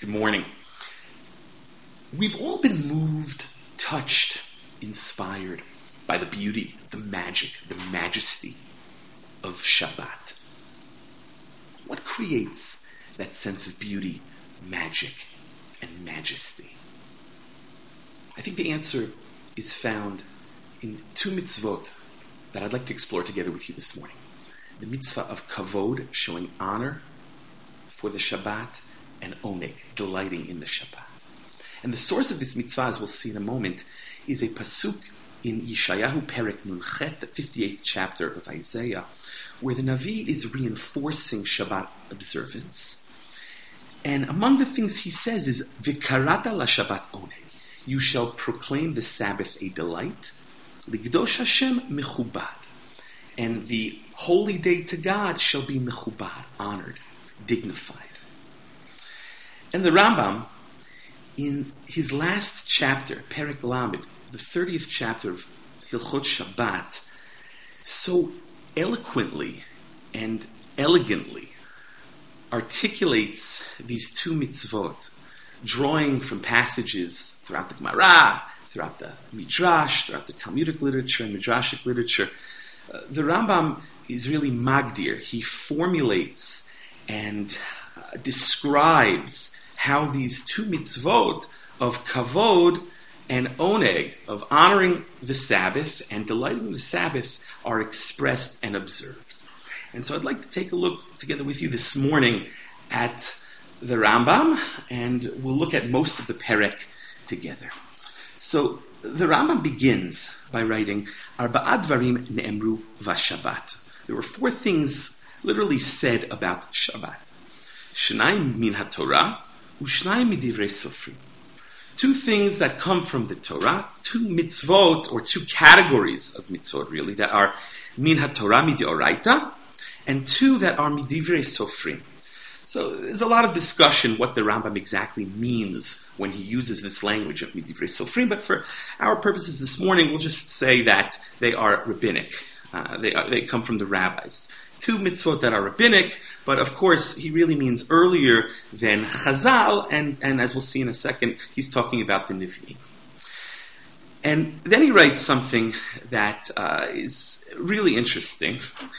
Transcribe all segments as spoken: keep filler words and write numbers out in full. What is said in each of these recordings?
Good morning. We've all been moved, touched, inspired by the beauty, the magic, the majesty of Shabbat. What creates that sense of beauty, magic, and majesty? I think the answer is found in two mitzvot that I'd like to explore together with you this morning. The mitzvah of kavod, showing honor for the Shabbat, and oneg, delighting in the Shabbat. And the source of this mitzvah, as we'll see in a moment, is a pasuk in Yeshayahu Perek Nunchet, the fifty-eighth chapter of Isaiah, where the Navi is reinforcing Shabbat observance. And among the things he says is, V'karata la Shabbat oneg, you shall proclaim the Sabbath a delight, Ligdosh Hashem mechubad, and the holy day to God shall be mechubad, honored, dignified. And the Rambam, in his last chapter, Perek Lamed, the thirtieth chapter of Hilchot Shabbat, so eloquently and elegantly articulates these two mitzvot, drawing from passages throughout the Gemara, throughout the Midrash, throughout the Talmudic literature and Midrashic literature. Uh, the Rambam is really magdir. He formulates and uh, describes how these two mitzvot of kavod and oneg, of honoring the Sabbath and delighting in the Sabbath, are expressed and observed. And so I'd like to take a look together with you this morning at the Rambam, and we'll look at most of the Perek together. So the Rambam begins by writing, Arba'a dvarim ne'emru v'Shabbat. There were four things literally said about Shabbat. Shnayim min haTorah, u'shnayim midivrei sofrim. Two things that come from the Torah, two mitzvot, or two categories of mitzvot really, that are min haTorah midioraita, and two that are midivrei sofrim. So there's a lot of discussion what the Rambam exactly means when he uses this language of midivrei sofrim, but for our purposes this morning, we'll just say that they are rabbinic. Uh, they, are, they come from the rabbis. Two mitzvot that are rabbinic, but of course he really means earlier than Chazal, and, and as we'll see in a second, he's talking about the Nevi'im. And then he writes something that uh, is really interesting.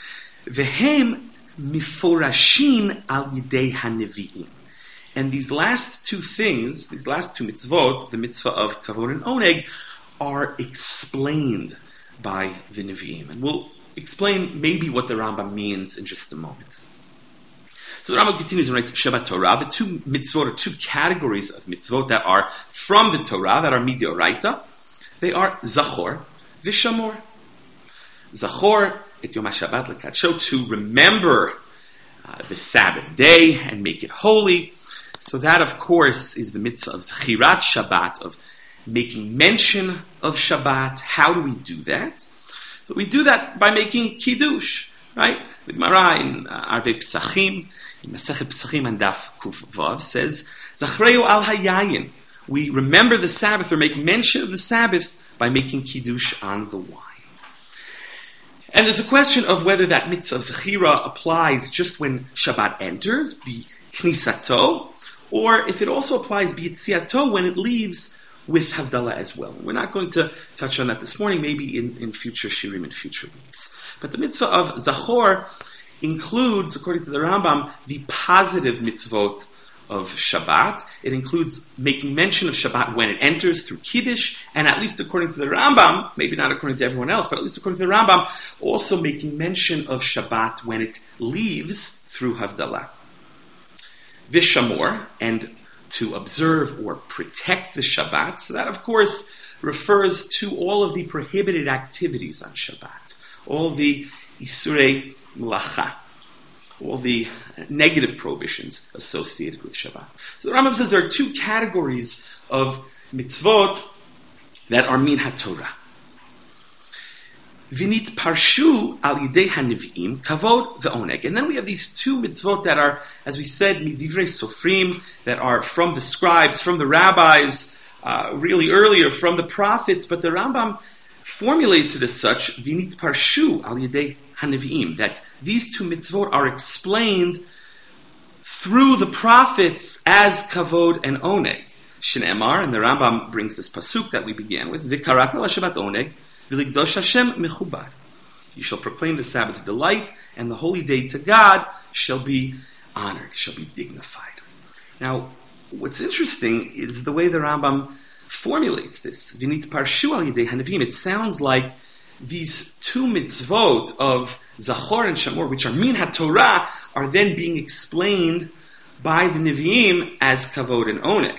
Vehem miforashin al yidei hanevi'im. And these last two things, these last two mitzvot, the mitzvah of kavod and oneg, are explained by the Nevi'im. And we'll explain maybe what the Rambam means in just a moment. So the Rambam continues and writes, Shabbat Torah, the two mitzvot, or two categories of mitzvot that are from the Torah, that are midioraita, they are Zachor, Vishamor. Zachor, et Yom HaShabbat lekadsho, to remember uh, the Sabbath day and make it holy. So that, of course, is the mitzvah of Zechirat Shabbat, of making mention of Shabbat. How do we do that? So we do that by making kiddush, right? The Gemara in uh, Arvei Pesachim, in Masechet Pesachim and Daf Kuf Vav says, Zachreu al hayayin. We remember the Sabbath or make mention of the Sabbath by making kiddush on the wine. And there's a question of whether that mitzvah of Zechira applies just when Shabbat enters, be knisato, or if it also applies be yitziato, when it leaves with Havdalah as well. We're not going to touch on that this morning, maybe in, in future shirim, in future weeks. But the mitzvah of Zachor includes, according to the Rambam, the positive mitzvot of Shabbat. It includes making mention of Shabbat when it enters through Kiddush, and at least according to the Rambam, maybe not according to everyone else, but at least according to the Rambam, also making mention of Shabbat when it leaves through Havdalah. Vishamor, and to observe or protect the Shabbat. So that, of course, refers to all of the prohibited activities on Shabbat, all the Isurei Melacha, all the negative prohibitions associated with Shabbat. So the Rambam says there are two categories of mitzvot that are min haTorah. Vinit parshu al yidei hanevi'im kavod ve'oneg. And then we have these two mitzvot that are, as we said, midivrei sofrim, that are from the scribes, from the rabbis, uh, really earlier, from the prophets. But the Rambam formulates it as such, vinit parshu al yidei hanevi'im, that these two mitzvot are explained through the prophets as kavod and oneg. Shne'emar, and the Rambam brings this pasuk that we began with, V'karata l'Shabbat oneg, v'ligdosh Hashem mechubar. You shall proclaim the Sabbath delight, and the holy day to God shall be honored, shall be dignified. Now, what's interesting is the way the Rambam formulates this. V'nit parshu al yidei hanavim. It sounds like these two mitzvot of Zachor and Shamor, which are min haTorah, are then being explained by the Nevi'im as kavod and oneg.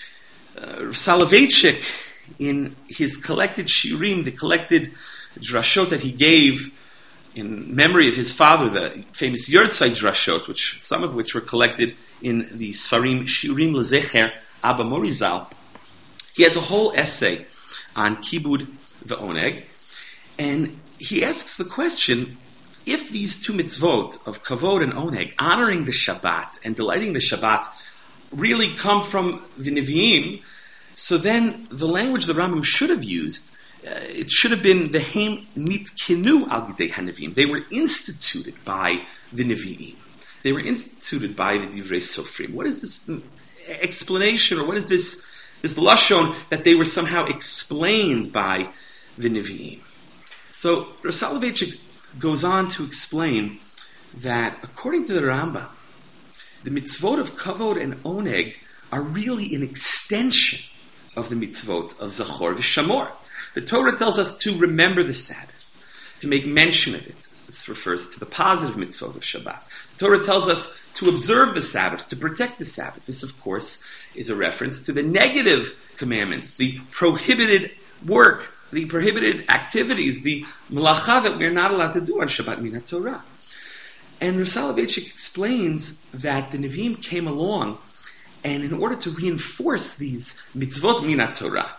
Uh, Soloveitchik, in his collected shiurim, the collected drashot that he gave in memory of his father, the famous Yortzeit drashot, which some of which were collected in the Sfarim Shiurim Lezecher Abba Morizal, he has a whole essay on kibud ve'oneg, and he asks the question, if these two mitzvot of kavod and oneg, honoring the Shabbat and delighting the Shabbat, really come from the Nevi'im, so then the language the Rambam should have used, uh, it should have been the Heim nitkinu al yidei hanevim. They were instituted by the Nevi'im. They were instituted by the Divrei Sofrim. What is this explanation, or what is this this lashon that they were somehow explained by the Nevi'im? So Rav Soloveitchik goes on to explain that according to the Rambam, the mitzvot of kavod and oneg are really an extension of the mitzvot of Zachor v'Shamor. The Torah tells us to remember the Sabbath, to make mention of it. This refers to the positive mitzvot of Shabbat. The Torah tells us to observe the Sabbath, to protect the Sabbath. This, of course, is a reference to the negative commandments, the prohibited work, the prohibited activities, the malacha that we're not allowed to do on Shabbat min haTorah. And Rav Soloveitchik explains that the Nevi'im came along, and in order to reinforce these mitzvot min haTorah,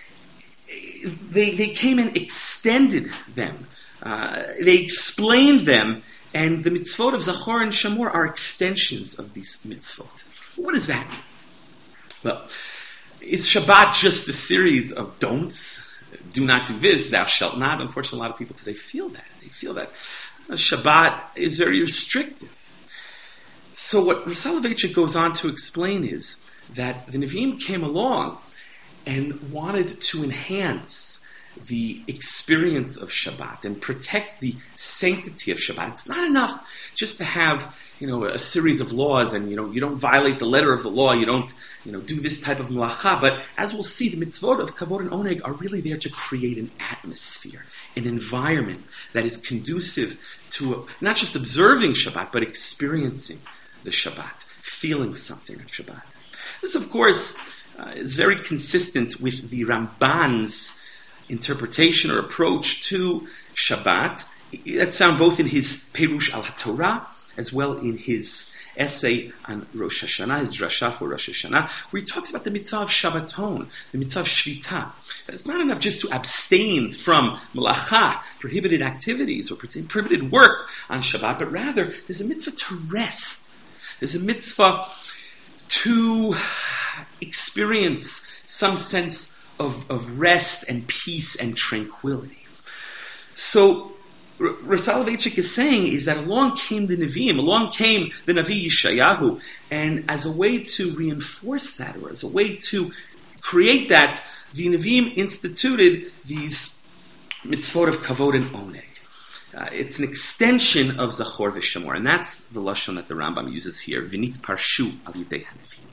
they, they came and extended them. Uh, they explained them, and the mitzvot of Zachor and Shamor are extensions of these mitzvot. What does that mean? Well, is Shabbat just a series of don'ts? Do not do this, thou shalt not. Unfortunately, a lot of people today feel that. They feel that Shabbat is very restrictive. So what Rav Soloveitchik goes on to explain is that the Nevi'im came along and wanted to enhance the experience of Shabbat and protect the sanctity of Shabbat. It's not enough just to have, you know, a series of laws and, you know, you don't violate the letter of the law, you don't, you know, do this type of malacha. But as we'll see, the mitzvot of kavod and oneg are really there to create an atmosphere, an environment that is conducive to not just observing Shabbat, but experiencing the Shabbat, feeling something of Shabbat. This, of course, uh, is very consistent with the Ramban's interpretation or approach to Shabbat. That's found both in his Perush al HaTorah as well in his essay on Rosh Hashanah, his drasha for Rosh Hashanah, where he talks about the mitzvah of Shabbaton, the mitzvah of Shvita. That it's not enough just to abstain from malacha, prohibited activities or prohibited work on Shabbat, but rather there's a mitzvah to rest. There's a mitzvah to experience some sense Of, of rest and peace and tranquility. So, R- Rav Soloveitchik is saying is that along came the Nevi'im, along came the Navi Yeshayahu, and as a way to reinforce that, or as a way to create that, the Nevi'im instituted these mitzvot of kavod and oneg. Uh, it's an extension of Zachor v'Shamor, and that's the lashon that the Rambam uses here. V'nit parshu al yidei hanevim.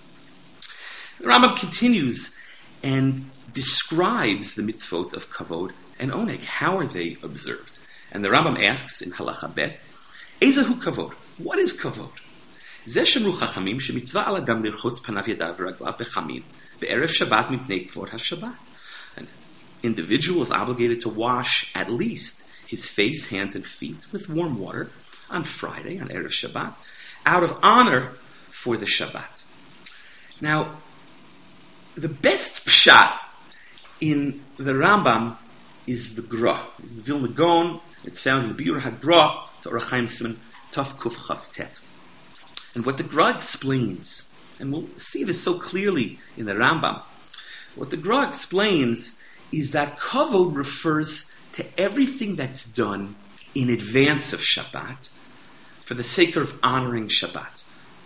The Rambam continues and describes the mitzvot of kavod and oneg. How are they observed? And the Rambam asks in Halacha Bet, Ezehu kavod? What is kavod? Zeh shemru chachamim shemitzvah al adam lirchotz panav yadav v'raglav bechamin be'erev Shabbat mipnei kvod haShabbat. An individual is obligated to wash at least his face, hands, and feet with warm water on Friday, on erev Shabbat, out of honor for the Shabbat. Now, the best pshat in the Rambam is the Gra. It's the Vilna Gaon. It's found in the Biur HaGra, to Orach Chaim Siman Taf Kuf Chav Tet. And what the Gra explains, and we'll see this so clearly in the Rambam, what the Gra explains is that kavod refers to everything that's done in advance of Shabbat for the sake of honoring Shabbat.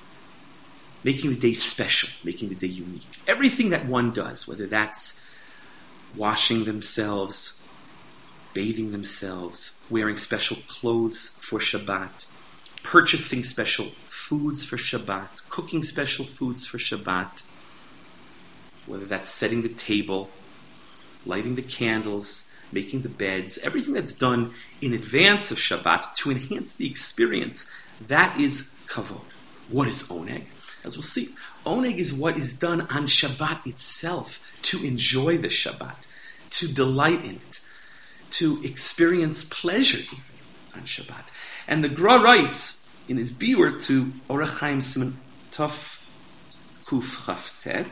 making the day special, making the day unique. Everything that one does, whether that's washing themselves, bathing themselves, wearing special clothes for Shabbat, purchasing special foods for Shabbat, cooking special foods for Shabbat, whether that's setting the table, lighting the candles, making the beds, everything that's done in advance of Shabbat to enhance the experience, that is kavod. What is oneg? As we'll see, oneg is what is done on Shabbat itself to enjoy the Shabbat, to delight in it, to experience pleasure even on Shabbat. And the Gra writes in his biur to Orach Chaim Siman Tov Kuf Chaftet,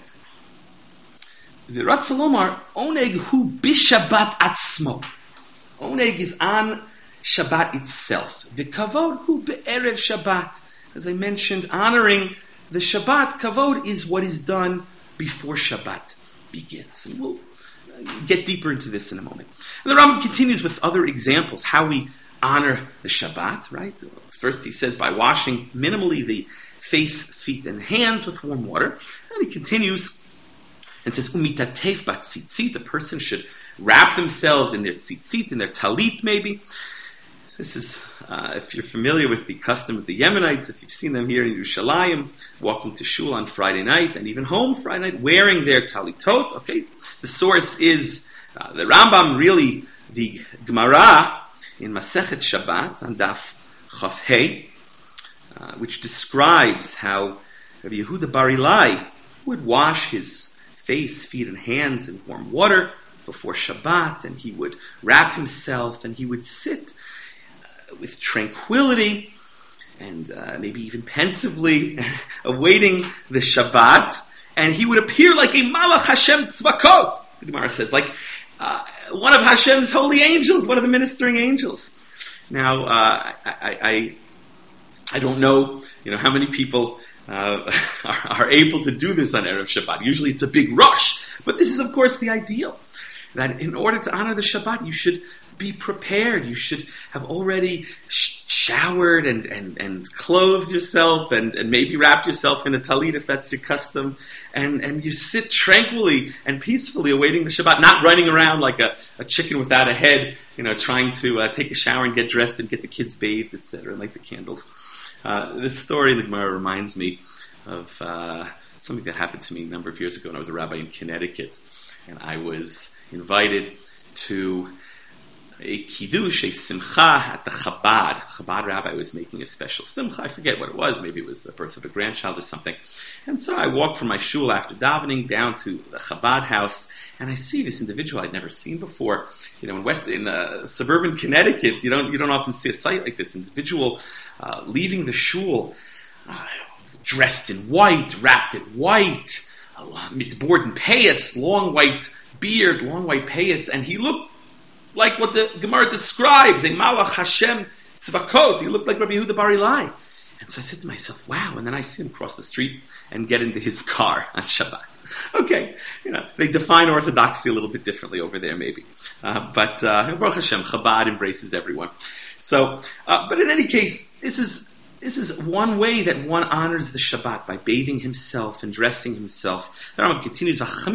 V'ratz lomar oneg hu b'Shabbat atzmo. Oneg is on Shabbat itself. The kavod hu be'erev Shabbat. As I mentioned, honoring the Shabbat, kavod is what is done before Shabbat begins. And we'll get deeper into this in a moment. And the Rambam continues with other examples, how we honor the Shabbat, right? First he says by washing minimally the face, feet, and hands with warm water. And he continues and says, umitatef bat tzitzit, the person should wrap themselves in their tzitzit, in their talit maybe. This is, uh, if you're familiar with the custom of the Yemenites, if you've seen them here in Yerushalayim, walking to shul on Friday night, and even home Friday night, wearing their talitot, okay? The source is uh, the Rambam, really the Gemara in Masechet Shabbat, on Daf Chaf Hey, uh, which describes how Rabbi Yehuda Bar Ilai would wash his face, feet, and hands in warm water before Shabbat, and he would wrap himself, and he would sit uh, with tranquility, and uh, maybe even pensively, awaiting the Shabbat, and he would appear like a Malach Hashem Tzvakot, the Gemara says, like uh, one of Hashem's holy angels, one of the ministering angels. Now, uh, I, I, I don't know, you know, how many people Uh, are, are able to do this on Erev Shabbat. Usually it's a big rush. But this is, of course, the ideal. That in order to honor the Shabbat, you should be prepared. You should have already sh- showered and, and, and clothed yourself and, and maybe wrapped yourself in a talit if that's your custom. And, and you sit tranquilly and peacefully awaiting the Shabbat, not running around like a, a chicken without a head, you know, trying to uh, take a shower and get dressed and get the kids bathed, et cetera, and light the candles. Uh, this story in the Gemara reminds me of uh, something that happened to me a number of years ago when I was a rabbi in Connecticut, and I was invited to a kiddush, a simcha at the Chabad. The Chabad rabbi was making a special simcha. I forget what it was. Maybe it was the birth of a grandchild or something. And so I walked from my shul after davening down to the Chabad house, and I see this individual I'd never seen before. You know, in West, in uh, suburban Connecticut, you don't you don't often see a sight like this. Individual uh, leaving the shul, uh, dressed in white, wrapped in white, mitbord and payas, long white beard, long white payas, and he looked like what the Gemara describes, a Malach Hashem Tzvakot. He looked like Rabbi Yehuda Bar Ilai. And so I said to myself, wow, and then I see him cross the street and get into his car on Shabbat. Okay, you know, they define orthodoxy a little bit differently over there, maybe. Uh, but, uh, Baruch Hashem, Chabad embraces everyone. So, uh, but in any case, this is this is one way that one honors the Shabbat, by bathing himself and dressing himself. The Rambam continues,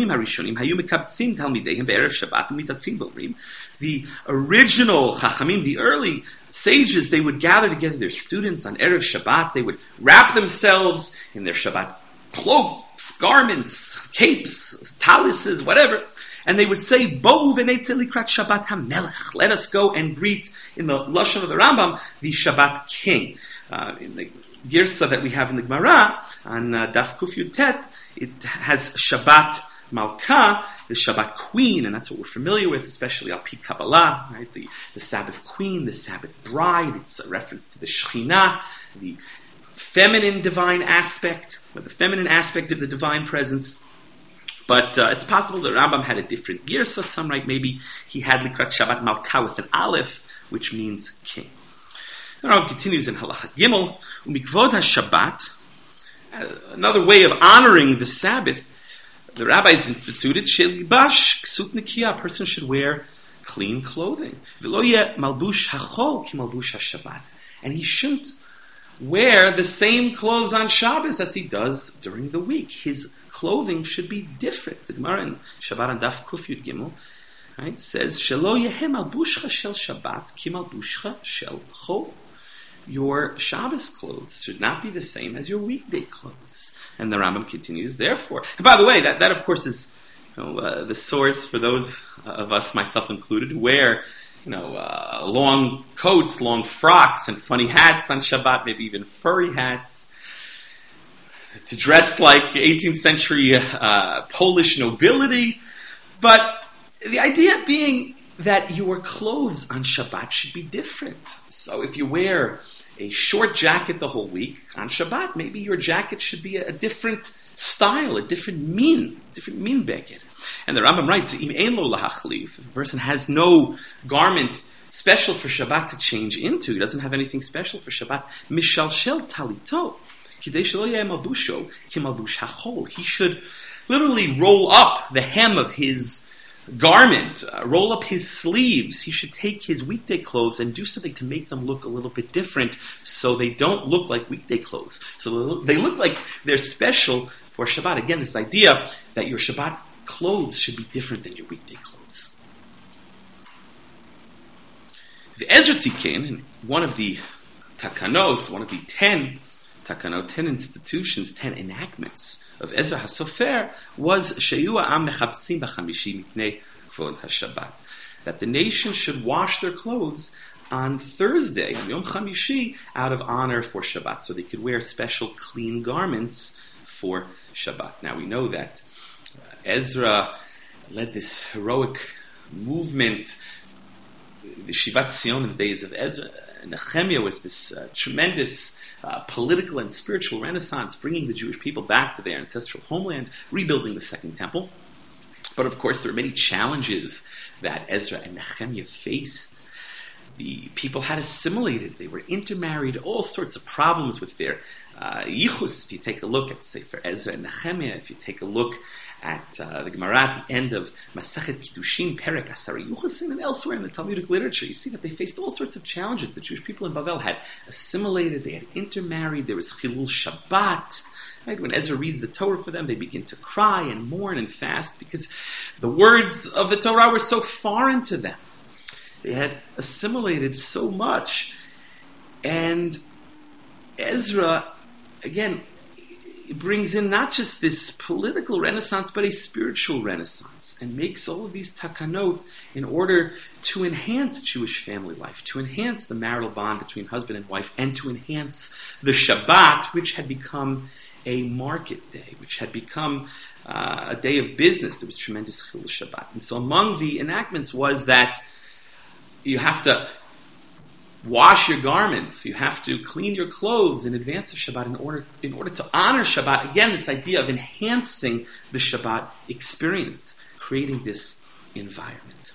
the original Chachamim, the early sages, they would gather together their students on Erev Shabbat. They would wrap themselves in their Shabbat cloaks, garments, capes, talises, whatever. And they would say, Bo'u v'neitzeh likrat Shabbat HaMelech. Let us go and greet, in the Lashon of the Rambam, the Shabbat king. Uh, in the Girsa that we have in the Gemara, on uh, Daf Kuf Yud Tet, it has Shabbat Malka, the Shabbat queen, and that's what we're familiar with, especially Al Pi Kabbalah, right? The, the Sabbath queen, the Sabbath bride. It's a reference to the Shekhinah, the feminine divine aspect, or the feminine aspect of the divine presence. But uh, it's possible that Rambam had a different Girsa. Some write maybe he had Likrat Shabbat Malka with an Aleph, which means king. The Rambam continues in Halacha Gimel, Umikvod HaShabbat, another way of honoring the Sabbath. The rabbis instituted, Shelibash Ksut Nikia, a person should wear clean clothing. V'lo yeh malbush hachol ki malbush HaShabbat. And he shouldn't wear the same clothes on Shabbos as he does during the week. His clothing should be different. The Gemara in Shabbat and Daf Kuf Yud Gimel, right, says, "Shelo yehem malbushcha shel Shabbat ki malbushcha shel chol." Your Shabbos clothes should not be the same as your weekday clothes. And the Rambam continues, therefore. And by the way, that, that of course is you know, uh, the source for those of us, myself included, who wear you know, uh, long coats, long frocks, and funny hats on Shabbat, maybe even furry hats, to dress like eighteenth century uh, Polish nobility. But the idea being that your clothes on Shabbat should be different. So if you wear a short jacket the whole week, on Shabbat, maybe your jacket should be a, a different style, a different min, different min beged. And the Rambam writes, Im ein lo lahachlif, if a person has no garment special for Shabbat to change into, he doesn't have anything special for Shabbat, mishalshel talito, kidei shelo yeh malbusho ki malbush hachol. He should literally roll up the hem of his garment, uh, roll up his sleeves. He should take his weekday clothes and do something to make them look a little bit different so they don't look like weekday clothes. So they look like they're special for Shabbat. Again, this idea that your Shabbat clothes should be different than your weekday clothes. The Ezra Tiken, one of the takanot, one of the ten takanot, ten institutions, ten enactments of Ezra HaSofer, was Sheyu ha'am mechabsim b'chamishi mipnei kvod haShabbat, that the nation should wash their clothes on Thursday, on Yom Chamishi, out of honor for Shabbat, so they could wear special clean garments for Shabbat. Now we know that Ezra led this heroic movement, the Shivat Zion in the days of Ezra. Nehemiah was this uh, tremendous uh, political and spiritual renaissance, bringing the Jewish people back to their ancestral homeland, rebuilding the Second Temple. But of course, there were many challenges that Ezra and Nehemiah faced. The people had assimilated, they were intermarried, all sorts of problems with their uh, yichus. If you take a look at Sefer Ezra and Nehemiah, if you take a look at uh, the Gemara at the end of Masechet Kiddushin, Perek Asar Yuchasim, and elsewhere in the Talmudic literature, you see that they faced all sorts of challenges. The Jewish people in Bavel had assimilated, they had intermarried, there was Chilul Shabbat. Right? When Ezra reads the Torah for them, they begin to cry and mourn and fast because the words of the Torah were so foreign to them. They had assimilated so much. And Ezra, again, brings in not just this political renaissance, but a spiritual renaissance, and makes all of these takanot in order to enhance Jewish family life, to enhance the marital bond between husband and wife, and to enhance the Shabbat, which had become a market day, which had become uh, a day of business. There was tremendous chilul Shabbat. And so among the enactments was that you have to wash your garments, you have to clean your clothes in advance of Shabbat in order in order to honor Shabbat. Again, this idea of enhancing the Shabbat experience, creating this environment.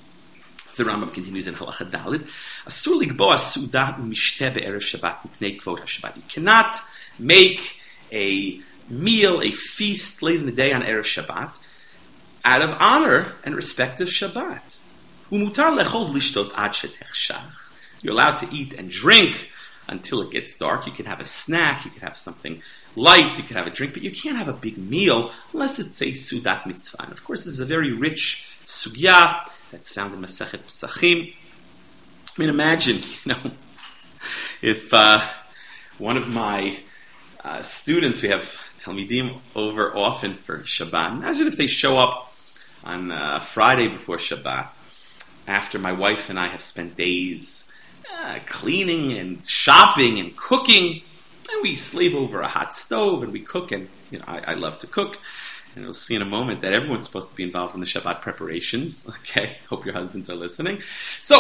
The Rambam continues in Halacha Dalid, Asur ligboa suda u'mishteh be'erev Shabbat mipnei kvod haShabbat. You cannot make a meal, a feast late in the day on Erev Shabbat out of honor and respect of Shabbat. U'mutar lechol lishtot ad shetechshach. You're allowed to eat and drink until it gets dark. You can have a snack, you can have something light, you can have a drink, but you can't have a big meal unless it's a Sudat Mitzvah. And of course, this is a very rich sugya that's found in Masechet Pesachim. I mean, imagine, you know, if uh, one of my uh, students, we have Talmidim over often for Shabbat, imagine if they show up on uh, Friday before Shabbat, after my wife and I have spent days Uh, cleaning and shopping and cooking, and we slave over a hot stove and we cook, and you know I, I love to cook, and you'll see in a moment that everyone's supposed to be involved in the Shabbat preparations. Okay, hope your husbands are listening. So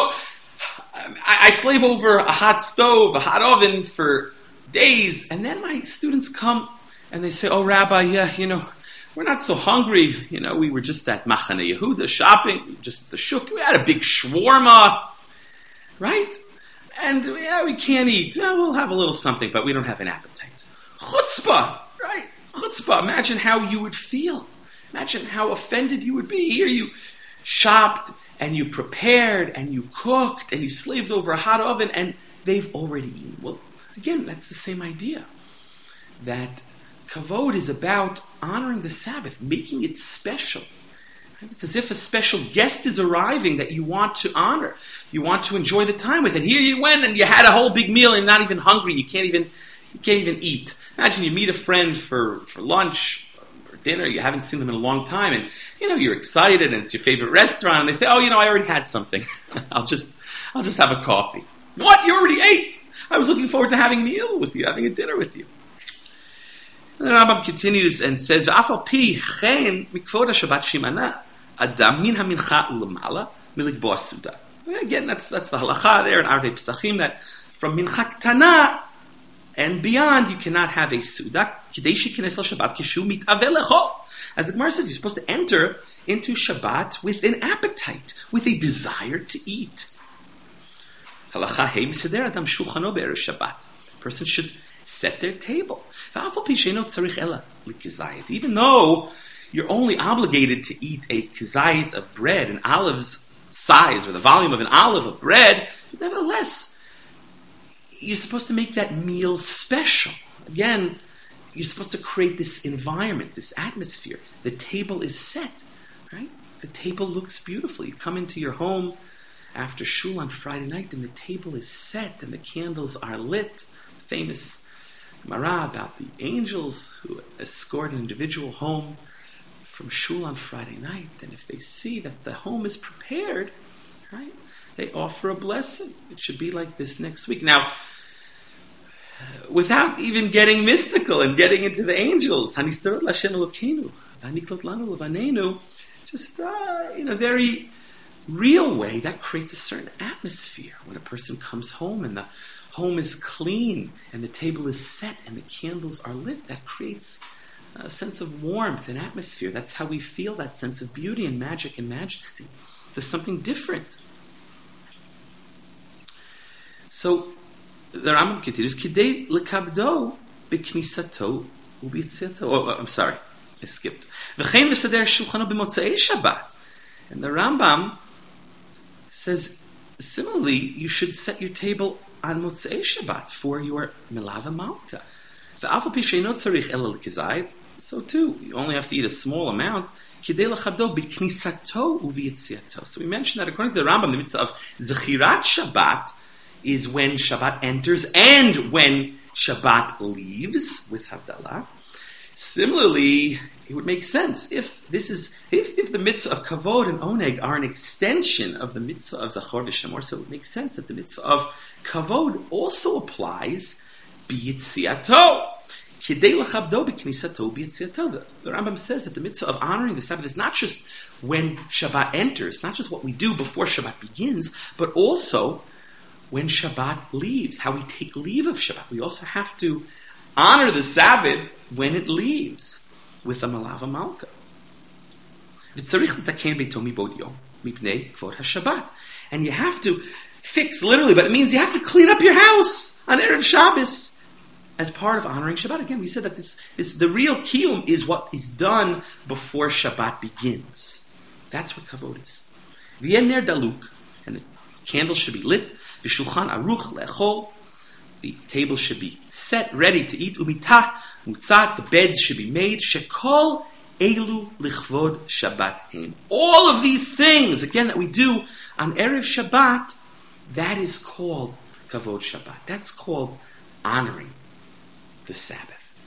I, I slave over a hot stove, a hot oven for days, and then my students come and they say, "Oh, Rabbi, yeah, you know, we're not so hungry. You know, we were just at Machane Yehuda shopping, just at the shuk. We had a big shawarma, right? And yeah, we can't eat. Yeah, we'll have a little something, but we don't have an appetite." Chutzpah, right? Chutzpah. Imagine how you would feel. Imagine how offended you would be. Here you shopped, and you prepared, and you cooked, and you slaved over a hot oven, and they've already eaten. Well, Again, that's the same idea. That kavod is about honoring the Sabbath, making it special. It's as if a special guest is arriving that you want to honor. You want to enjoy the time with. And here you went and you had a whole big meal and you're not even hungry. You can't even you can't even eat. Imagine you meet a friend for, for lunch or dinner. You haven't seen them in a long time. And, you know, you're excited and it's your favorite restaurant. And they say, oh, you know, I already had something. I'll just I'll just have a coffee. What? You already ate? I was looking forward to having a meal with you, having a dinner with you. And the Rambam continues and says, "Afal pi chen mikvod Shabbat shimana adam min hamincha ulamala milikbo asuda." Again, that's that's the halacha there in Arvei Pesachim that from mincha ktana and beyond you cannot have a suda kidei shekines Shabbat kishu mitaveh lecho. As the Gemara says, you're supposed to enter into Shabbat with an appetite, with a desire to eat. Halacha hey miseder adam shulchano be'erev Shabbat. Person should set their table. Even though you're only obligated to eat a kizayit of bread, an olive's size, or the volume of an olive of bread, nevertheless, you're supposed to make that meal special. Again, you're supposed to create this environment, this atmosphere. The table is set, right? The table looks beautiful. You come into your home after shul on Friday night, and the table is set, and the candles are lit. Famous Gemara about the angels who escort an individual home from shul on Friday night, and if they see that the home is prepared, right, they offer a blessing. It should be like this next week. Now, without even getting mystical and getting into the angels, just uh, in a very real way, that creates a certain atmosphere when a person comes home and the home is clean and the table is set and the candles are lit. That creates a sense of warmth and atmosphere. That's how we feel that sense of beauty and magic and majesty. There's something different. So the Rambam continues, Kidei lekabdo b'knisato u'b'yitziato. Oh, I'm sorry, I skipped. V'chein v'sader shulchano b'motzei Shabbat. And the Rambam says, similarly, you should set your table on Motzei Shabbat for your Milava Malka. So too, you only have to eat a small amount. So we mentioned that according to the Rambam, the mitzvah of Zechirat Shabbat is when Shabbat enters and when Shabbat leaves with Havdalah. Similarly, it would make sense if this is if, if the mitzvah of kavod and oneg are an extension of the mitzvah of zachor v'shamor, so it would make sense that the mitzvah of kavod also applies b'yitziato. Kidei l'chabdo b'knisato b'yitziato. The Rambam says that the mitzvah of honoring the Sabbath is not just when Shabbat enters, not just what we do before Shabbat begins, but also when Shabbat leaves, how we take leave of Shabbat. We also have to honor the Sabbath when it leaves with a Malava Malka. And you have to fix, literally, but it means you have to clean up your house on Erev Shabbos as part of honoring Shabbat. Again, we said that this is the real kiyum is what is done before Shabbat begins. That's what kavod is. V'yen daluk, and the candles should be lit. V'shulchan aruch le'echol. The table should be set, ready to eat. Umitah, mutzat, the beds should be made. Shekol elu lichvod Shabbat heim. All of these things, again, that we do on Erev Shabbat, that is called kavod Shabbat. That's called honoring the Sabbath.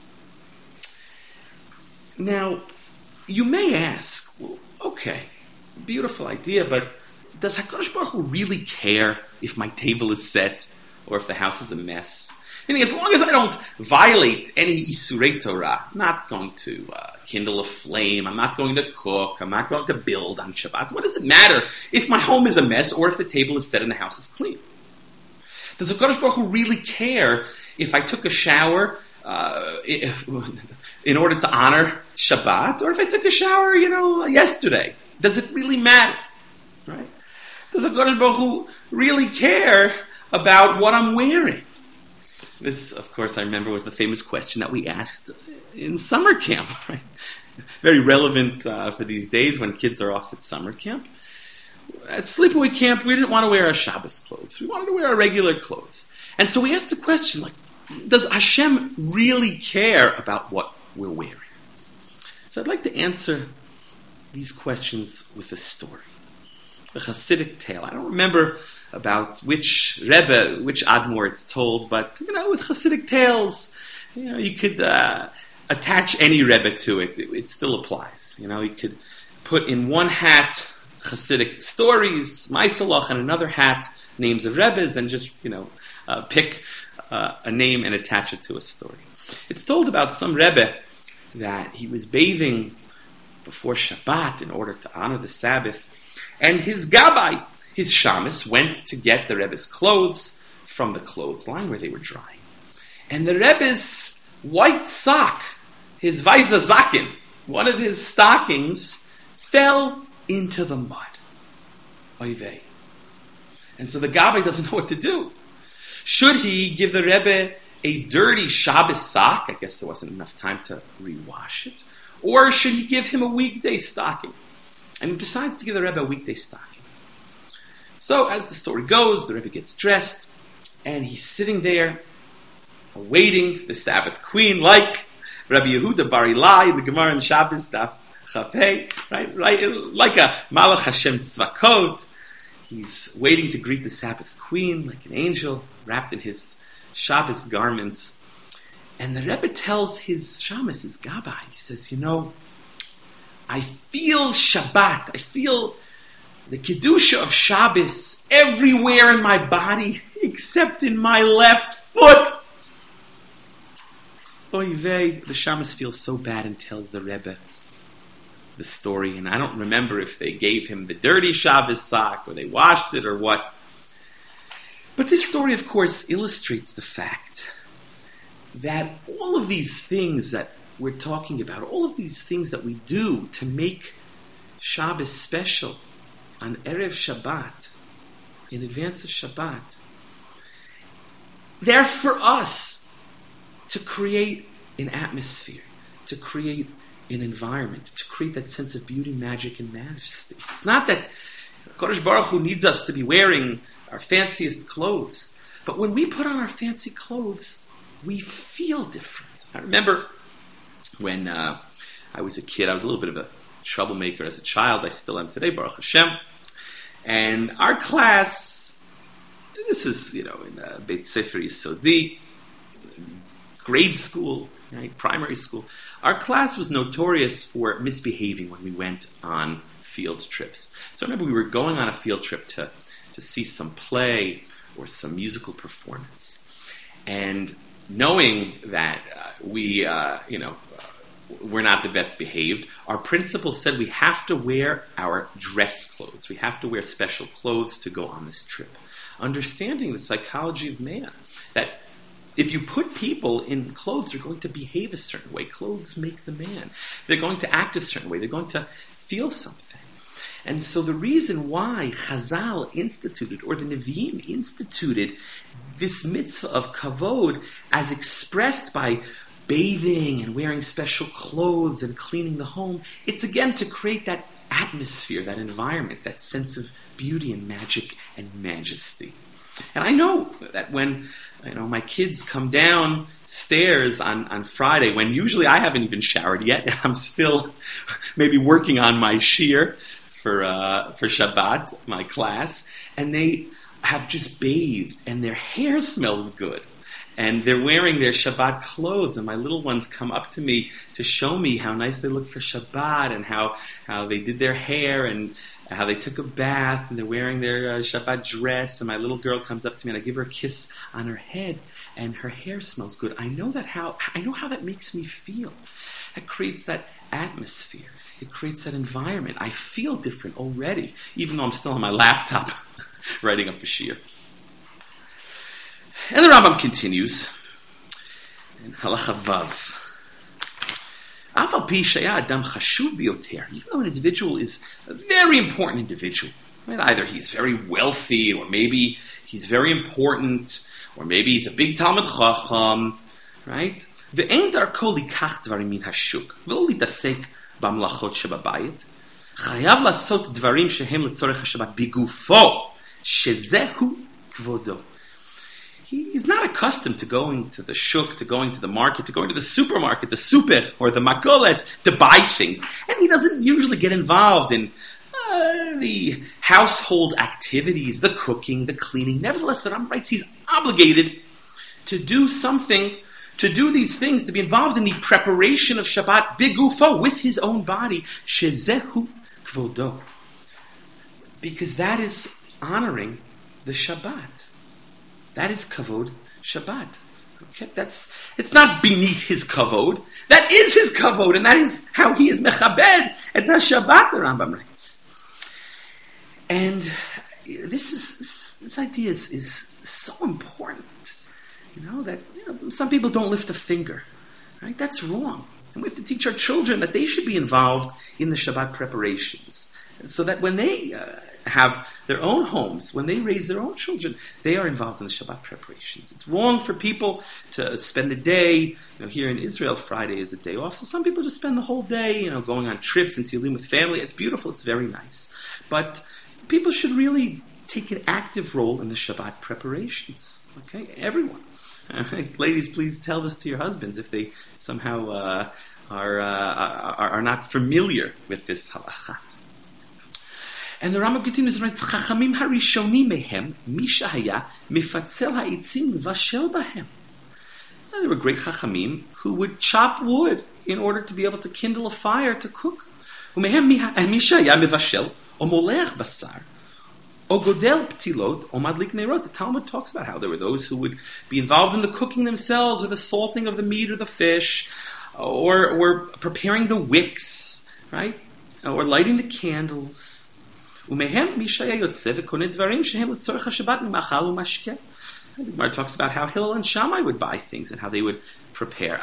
Now, you may ask, well, okay, beautiful idea, but does HaKadosh Baruch Hu really care if my table is set or if the house is a mess? Meaning, as long as I don't violate any Isurei Torah, I'm not going to uh, kindle a flame, I'm not going to cook, I'm not going to build on Shabbat. What does it matter if my home is a mess or if the table is set and the house is clean? Does HaKadosh Baruch Hu really care if I took a shower uh, if, in order to honor Shabbat, or if I took a shower, you know, yesterday? Does it really matter? Right? Does HaKadosh Baruch Hu really care about what I'm wearing? This, of course, I remember was the famous question that we asked in summer camp. Right? Very relevant uh, for these days when kids are off at summer camp. At sleepaway camp, we didn't want to wear our Shabbos clothes. We wanted to wear our regular clothes. And so we asked the question, like, does Hashem really care about what we're wearing? So I'd like to answer these questions with a story, a Hasidic tale. I don't remember about which Rebbe, which Admor it's told, but you know, with Hasidic tales, you know, you could uh, attach any Rebbe to it. it. It still applies. You know, you could put in one hat Hasidic stories, Maisalach, and another hat names of Rebbes, and just, you know, uh, pick uh, a name and attach it to a story. It's told about some Rebbe that he was bathing before Shabbat in order to honor the Sabbath, and his Gabbai, his Shamus, went to get the Rebbe's clothes from the clothesline where they were drying. And the Rebbe's white sock, his Vaizazakin, one of his stockings, fell into the mud. Oy vey. And so the Gabbai doesn't know what to do. Should he give the Rebbe a dirty Shabbos sock? I guess there wasn't enough time to rewash it. Or should he give him a weekday stocking? And he decides to give the Rebbe a weekday stocking. So as the story goes, the Rebbe gets dressed, and he's sitting there awaiting the Sabbath queen, like Rabbi Yehuda Bar Ilai in the Gemara in Shabbos Daf Chafei, right, right, like a Malach Hashem Tzvakot. He's waiting to greet the Sabbath queen like an angel, wrapped in his Shabbos garments. And the Rebbe tells his Shamus, his Gabbai, he says, you know, I feel Shabbat, I feel the Kedusha of Shabbos everywhere in my body except in my left foot. Oy vey, the Shamus feels so bad and tells the Rebbe the story. And I don't remember if they gave him the dirty Shabbos sock or they washed it or what. But this story, of course, illustrates the fact that all of these things that we're talking about, all of these things that we do to make Shabbos special on Erev Shabbat, in advance of Shabbat, they're for us to create an atmosphere, to create an environment, to create that sense of beauty, magic, and majesty. It's not that Kodesh Baruch Hu needs us to be wearing our fanciest clothes, but when we put on our fancy clothes, we feel different. I remember when uh, I was a kid, I was a little bit of a troublemaker as a child. I still am today, Baruch Hashem. And our class, this is, you know, in uh, Beit Sefer Yisodi, grade school, right, primary school. Our class was notorious for misbehaving when we went on field trips. So I remember we were going on a field trip to, to see some play or some musical performance. And knowing that uh, we, uh, you know, we're not the best behaved, our principal said we have to wear our dress clothes. We have to wear special clothes to go on this trip. Understanding the psychology of man, that if you put people in clothes, they're going to behave a certain way. Clothes make the man. They're going to act a certain way. They're going to feel something. And so the reason why Chazal instituted, or the Nevi'im instituted, this mitzvah of kavod as expressed by bathing and wearing special clothes and cleaning the home, it's again to create that atmosphere, that environment, that sense of beauty and magic and majesty. And I know that when, you know, my kids come downstairs on, on Friday, when usually I haven't even showered yet, and I'm still maybe working on my shir for uh, for Shabbat, my class, and they have just bathed, and their hair smells good. And they're wearing their Shabbat clothes, and my little ones come up to me to show me how nice they look for Shabbat, and how, how they did their hair, and how they took a bath, and they're wearing their uh, Shabbat dress, and my little girl comes up to me, and I give her a kiss on her head, and her hair smells good. I know that how I know how that makes me feel. That creates that atmosphere. It creates that environment. I feel different already, even though I'm still on my laptop writing up the shir. And the Rambam continues in Halacha Vav. Afal pi shaya adam chashuv biyoter. Even though an individual is a very important individual, right? Either he's very wealthy, or maybe he's very important, or maybe he's a big Talmid Chacham, right? Ve'en darko likach dvarim min hashuk ve'lo litasek b'mlachot shebabayit. Chayav lasot dvarim shehem letzorech hashabat bigufo shezehu kvodo. he, he's not accustomed to going to the shuk, to going to the market, to going to the supermarket, the super, or the makolet, to buy things. And he doesn't usually get involved in uh, the household activities, the cooking, the cleaning. Nevertheless, the Rambam writes he's obligated to do something, to do these things, to be involved in the preparation of Shabbat bigufo, with his own body, shezehu kvodo. Because that is honoring the Shabbat. That is kavod Shabbat. Okay, that's it's not beneath his kavod. That is his kavod, and that is how he is mechabed at the Shabbat. The Rambam writes, and this is this, this idea is, is so important. You know that you know, some people don't lift a finger. Right? That's wrong, and we have to teach our children that they should be involved in the Shabbat preparations, so that when they uh, have their own homes, when they raise their own children, they are involved in the Shabbat preparations. It's wrong for people to spend the day, you know, here in Israel, Friday is a day off, so some people just spend the whole day, you know, going on trips and tilim with family. It's beautiful, it's very nice. But people should really take an active role in the Shabbat preparations. Okay, everyone. Ladies, please tell this to your husbands if they somehow uh, are, uh, are are not familiar with this halacha. And the Rambam continues and writes, Chachamim harishonim mehem, misha haya, mifatzel ha'itzim vashel bahem. There were great Chachamim who would chop wood in order to be able to kindle a fire to cook. Umehem misha haya mivashel, o moleach basar, o godel ptilot, o madlik neirot. The Talmud talks about how there were those who would be involved in the cooking themselves, or the salting of the meat or the fish, or, or preparing the wicks, right? Or lighting the candles. The Gemara talks about how Hillel and Shammai would buy things and how they would prepare.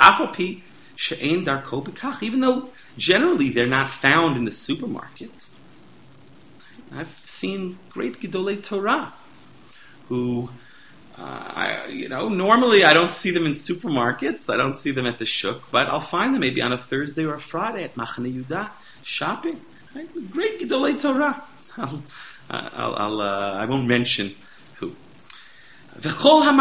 Even though generally they're not found in the supermarket. I've seen great Gedolei Torah who, uh, I, you know, normally I don't see them in supermarkets. I don't see them at the shuk, but I'll find them maybe on a Thursday or a Friday at Machane Yehuda shopping. Right? Great Gedolei Torah. I'll, I'll, I'll, uh, I won't mention who. The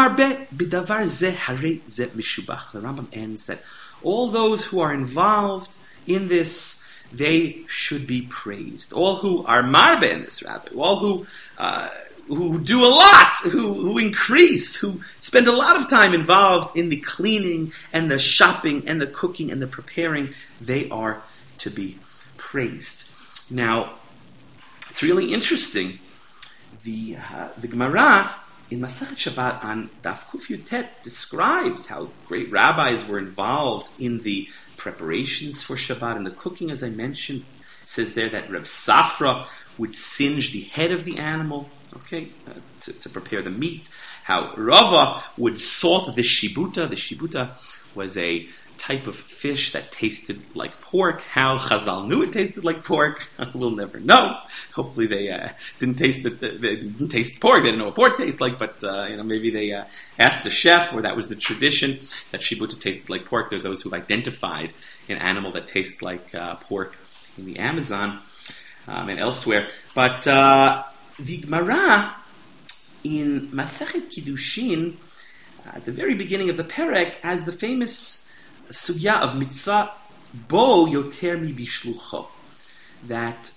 Rambam ends that all those who are involved in this, they should be praised. All who are marbe in this, rather, all who uh, who do a lot, who, who increase, who spend a lot of time involved in the cleaning and the shopping and the cooking and the preparing, they are to be praised. Now, it's really interesting. The uh, the Gemara in Masechet Shabbat on Daf Kuf Yutet describes how great rabbis were involved in the preparations for Shabbat and the cooking, as I mentioned. It says there that Reb Safra would singe the head of the animal, okay, uh, to, to prepare the meat. How Rava would salt the shibuta. The shibuta was a type of fish that tasted like pork. How Chazal knew it tasted like pork, we'll never know. Hopefully they uh, didn't taste it. They didn't taste pork. They didn't know what pork tastes like, but uh, you know, maybe they uh, asked the chef, or that was the tradition that shibuta tasted like pork. There are those who've identified an animal that tastes like uh, pork in the Amazon um, and elsewhere. But uh, the Gemara in Masechet Kiddushin, uh, at the very beginning of the Perek, has the famous sugya of mitzvah bo yoter mi bishlucho, that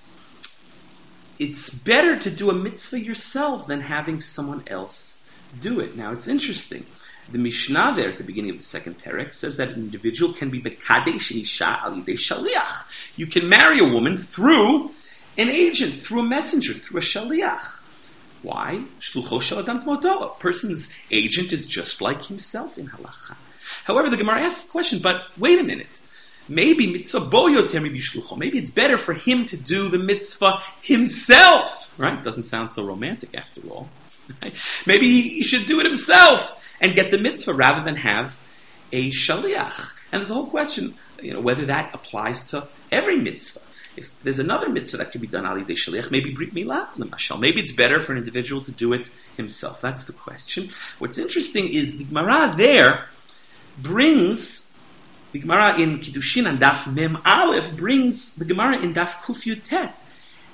it's better to do a mitzvah yourself than having someone else do it. Now, it's interesting. The Mishnah there at the beginning of the second Perek says that an individual can be bekadesh isha al yidei shaliach. You can marry a woman through an agent, through a messenger, through a shaliach. Why? Shlucho shel adam kmoto. A person's agent is just like himself in halacha. However, the Gemara asks the question, but wait a minute. Maybe mitzvah bo yoter mi bishlucho. Maybe it's better for him to do the mitzvah himself. Right? Doesn't sound so romantic after all. Right? Maybe he should do it himself and get the mitzvah rather than have a shaliach. And there's a whole question, you know, whether that applies to every mitzvah. If there's another mitzvah that can be done al yidei shaliach, maybe brit milah l'mashal. Maybe it's better for an individual to do it himself. That's the question. What's interesting is the Gemara there brings, the Gemara in Kiddushin and Daf Mem Aleph brings the Gemara in Daf Kuf Yutet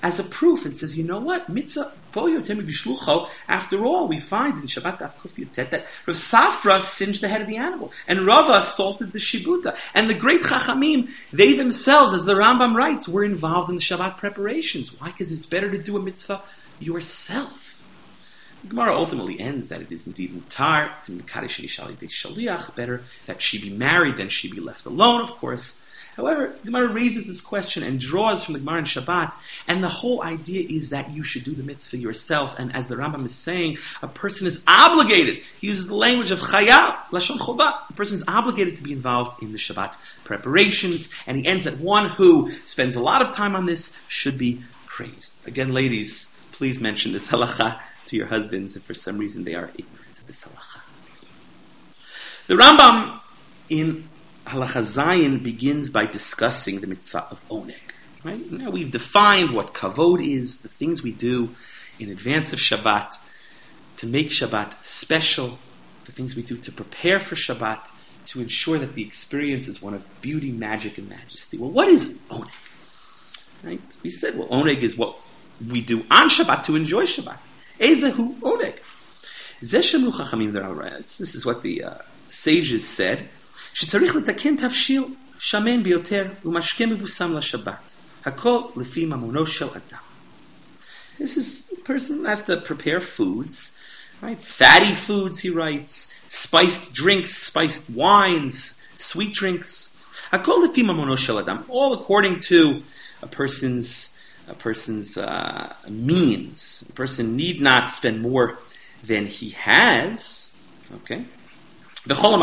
as a proof and says, you know what? Mitzvah, after all, we find in Shabbat Daf Kuf Yutet that Rav Safra singed the head of the animal, and Rava salted the shibuta. And the great Chachamim, they themselves, as the Rambam writes, were involved in the Shabbat preparations. Why? Because it's better to do a mitzvah yourself. The Gemara ultimately ends that it is indeed mutar to mikadesh isha alidei shaliach, better that she be married than she be left alone, of course. However, the Gemara raises this question and draws from the Gemara in Shabbat, and the whole idea is that you should do the mitzvah yourself, and as the Rambam is saying, a person is obligated. He uses the language of chayav, lashon chova. A person is obligated to be involved in the Shabbat preparations, and he ends at one who spends a lot of time on this should be praised. Again, ladies, please mention this halacha to your husbands if for some reason they are ignorant of this halacha. The Rambam in Halacha Zayin begins by discussing the mitzvah of oneg. Right? Now we've defined what kavod is, the things we do in advance of Shabbat to make Shabbat special, the things we do to prepare for Shabbat, to ensure that the experience is one of beauty, magic, and majesty. Well, what is oneg? Right? We said, well, oneg is what we do on Shabbat to enjoy Shabbat. Ezehu oneg. Zeshemru chachamim v'ra'ayis. This is what the uh, sages said. שצריך לתקן תבשיל שמן ביותר ומשקה מבוסם לשבת. הכל לפי ממונו של אדם. This is, a person has to prepare foods, right? Fatty foods, he writes, spiced drinks, spiced wines, sweet drinks. הכל לפי ממונו של אדם. All according to a person's, a person's uh, means. A person need not spend more than he has, okay? All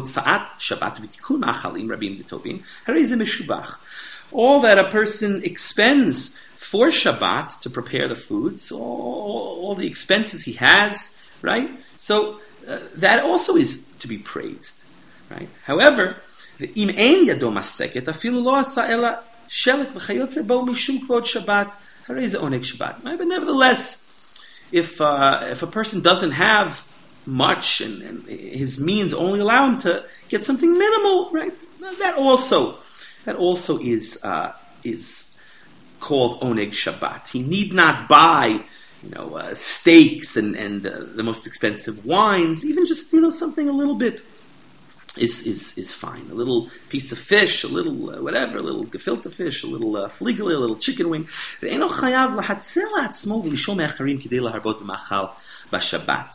that a person expends for Shabbat to prepare the foods, all, all the expenses he has, right? So uh, that also is to be praised, right? However, the im ein yado maseket afilu lo asa ela shelet v'chayotze bo mishum kvod Shabbat harei ze oneg Shabbat. But nevertheless, if uh, if a person doesn't have much, and, and his means only allow him to get something minimal, right? That also, that also is uh, is called oneg Shabbat. He need not buy, you know, uh, steaks and and uh, the most expensive wines. Even just, you know, something a little bit is is is fine. A little piece of fish, a little uh, whatever, a little gefilte fish, a little uh, fligele, a little chicken wing. Eino chayav lahatzer la'atzmo v'lishol me'acharim kidei laharbot b'machal b'Shabbat.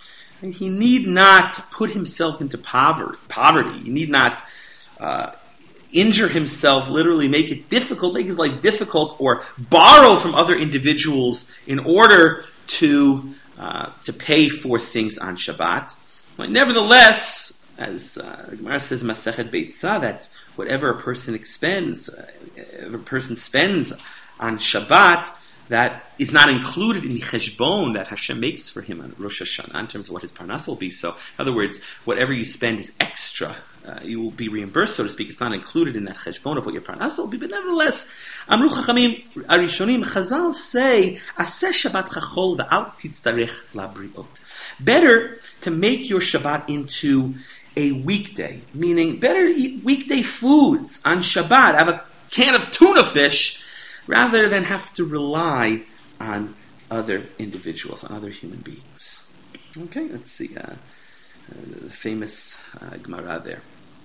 He need not put himself into poverty. Poverty. He need not uh, injure himself, literally make it difficult, make his life difficult, or borrow from other individuals in order to uh, to pay for things on Shabbat. But nevertheless, as uh, the Gemara says, Masechet Beitzah, that whatever a person expends, uh, if a person spends on Shabbat, that is not included in the cheshbon that Hashem makes for him on Rosh Hashanah in terms of what his parnas will be. So, in other words, whatever you spend is extra. Uh, you will be reimbursed, so to speak. It's not included in that cheshbon of what your parnas will be. But nevertheless, Amru Chachamim Arishonim, Chazal say, Aseh Shabbat Chachol v'al titztarech labriot. Better to make your Shabbat into a weekday, meaning better to eat weekday foods on Shabbat. Have a can of tuna fish, rather than have to rely on other individuals, on other human beings. Okay, let's see. Uh, uh, the famous uh, Gemara there.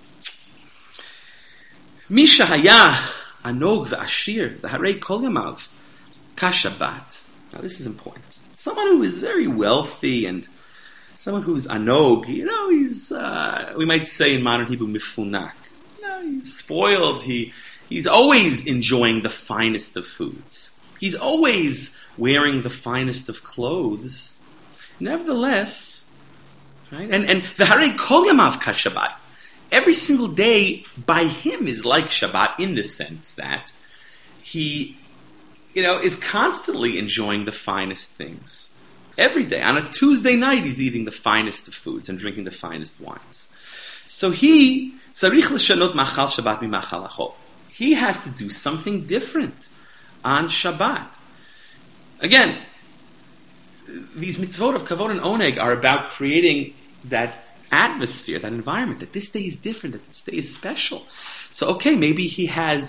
Misha haya anog v'ashir v'harei kol yamav kashabat. Now this is important. Someone who is very wealthy and someone who's anog, you know, he's, uh, we might say in modern Hebrew, mifunak. You know, he's spoiled, he... He's always enjoying the finest of foods. He's always wearing the finest of clothes. Nevertheless, right? And and the Harei Kol Yamav Kashabbat. Every single day by him is like Shabbat in the sense that he, you know, is constantly enjoying the finest things. Every day. On a Tuesday night, he's eating the finest of foods and drinking the finest wines. So he, tzarich l'shanot machal Shabbat mi machal achol. He has to do something different on Shabbat. Again, these mitzvot of kavod and oneg are about creating that atmosphere, that environment, that this day is different, that this day is special. So, okay, maybe he has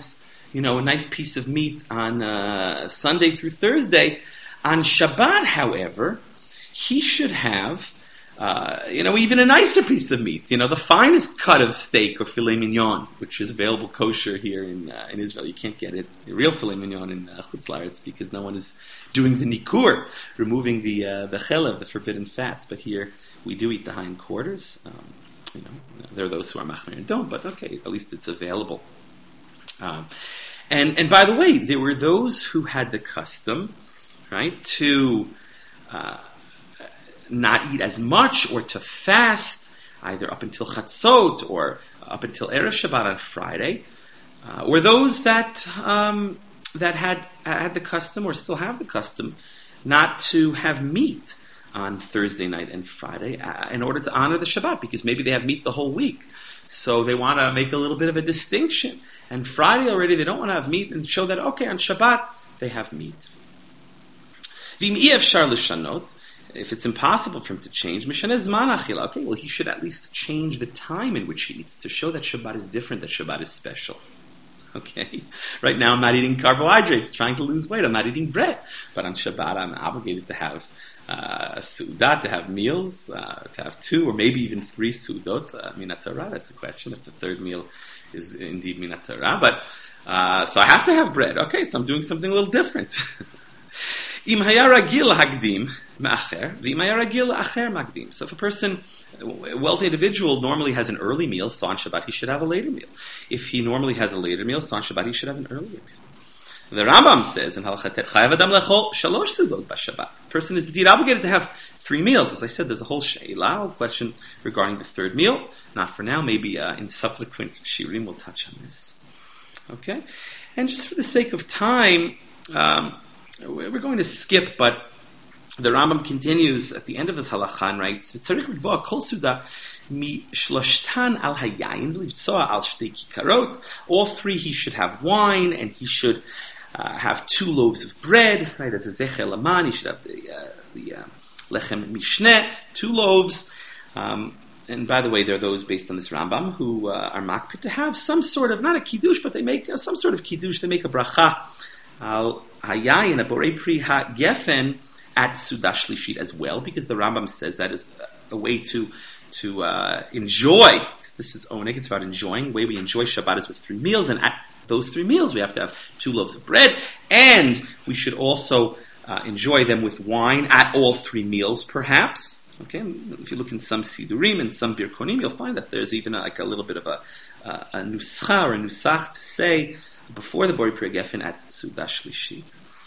you know, a nice piece of meat on uh, Sunday through Thursday. On Shabbat, however, he should have, uh, you know, even a nicer piece of meat. You know, the finest cut of steak or filet mignon, which is available kosher here in uh, in Israel. You can't get it, the real filet mignon in uh, Chutz La'aretz, because no one is doing the nikur, removing the uh, the chelev, the forbidden fats. But here we do eat the hindquarters. Um, you know, there are those who are machmir and don't, but okay, at least it's available. Um, and and by the way, there were those who had the custom, right, to uh, not eat as much or to fast either up until Chatzot or up until Erev Shabbat on Friday, uh, or those that um, that had had the custom or still have the custom not to have meat on Thursday night and Friday uh, in order to honor the Shabbat, because maybe they have meat the whole week. So they want to make a little bit of a distinction. And Friday already they don't want to have meat and show that, okay, on Shabbat they have meat. If it's impossible for him to change, okay, well, he should at least change the time in which he eats to show that Shabbat is different, that Shabbat is special. Okay, right now I'm not eating carbohydrates, trying to lose weight. I'm not eating bread, but on Shabbat I'm obligated to have uh, a su'udah, to have meals, uh, to have two or maybe even three su'udot, uh, minat Torah. That's a question if the third meal is indeed minat Torah. But uh, so I have to have bread. Okay, so I'm doing something a little different. Im haya ragil hagdim ma'acher, v'im haya ragil acher magdim. So if a person, a wealthy individual, normally has an early meal, so on Shabbat he should have a later meal. If he normally has a later meal, so on Shabbat he should have an earlier meal. The Rambam says in Halachat Tet, chayav adam lechol shalosh sudot b'Shabbat. The person is indeed obligated to have three meals. As I said, there's a whole she'ila, question regarding the third meal. Not for now. Maybe uh, in subsequent shirim we'll touch on this. Okay, and just for the sake of time, um, we're going to skip, but the Rambam continues at the end of his halacha and writes, "V'tzarich likboa kol suda mi shloshtan al hayayin v'livtzoa al shtei kikarot." All three, he should have wine, and he should uh, have two loaves of bread. Right, as a zecher laman, he should have the uh, the uh, lechem mishneh, two loaves. Um, and by the way, there are those based on this Rambam who uh, are makpid to have some sort of, not a kiddush, but they make uh, some sort of kiddush. They make a bracha al hayayin, a borei pri ha gefen, at Sudah Shlishit as well, because the Rambam says that is a way to to uh, enjoy, because this is oneg, it's about enjoying. The way we enjoy Shabbat is with three meals, and at those three meals we have to have two loaves of bread, and we should also uh, enjoy them with wine at all three meals, perhaps. Okay, if you look in some Sidurim and some Birkonim, you'll find that there's even a, like a little bit of a, uh, a nuscha or a nusach to say before the Borei Pri Gefen at Sudah Shlishit.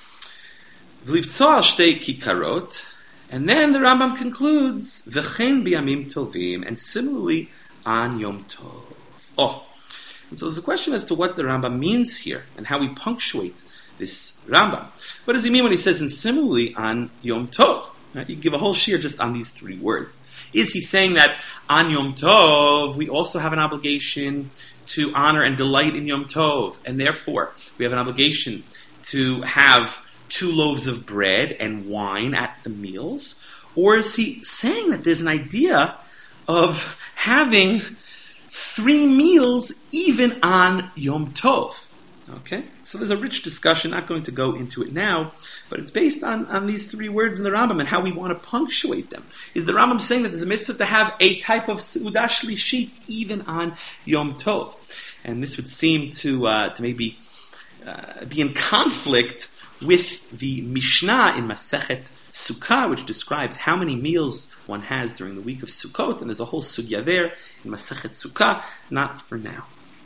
V'livtzoa shtei kikarot, and then the Rambam concludes, v'chein biyamim tovim, and similarly on Yom Tov. Oh, and so there's a question as to what the Rambam means here, and how we punctuate this Rambam. What does he mean when he says, and similarly on Yom Tov? Right? You give a whole shir just on these three words. Is he saying that on Yom Tov, we also have an obligation to honor and delight in Yom Tov, and therefore we have an obligation to have two loaves of bread and wine at the meals? Or is he saying that there's an idea of having three meals even on Yom Tov? Okay, so there's a rich discussion, not going to go into it now, but it's based on, on these three words in the Rambam and how we want to punctuate them. Is the Rambam saying that there's a mitzvah to have a type of Sudah Shlishit even on Yom Tov? And this would seem to, uh, to maybe uh, be in conflict with the Mishnah in Masechet Sukkah, which describes how many meals one has during the week of Sukkot, and there's a whole sugya there in Masechet Sukkah, not for now.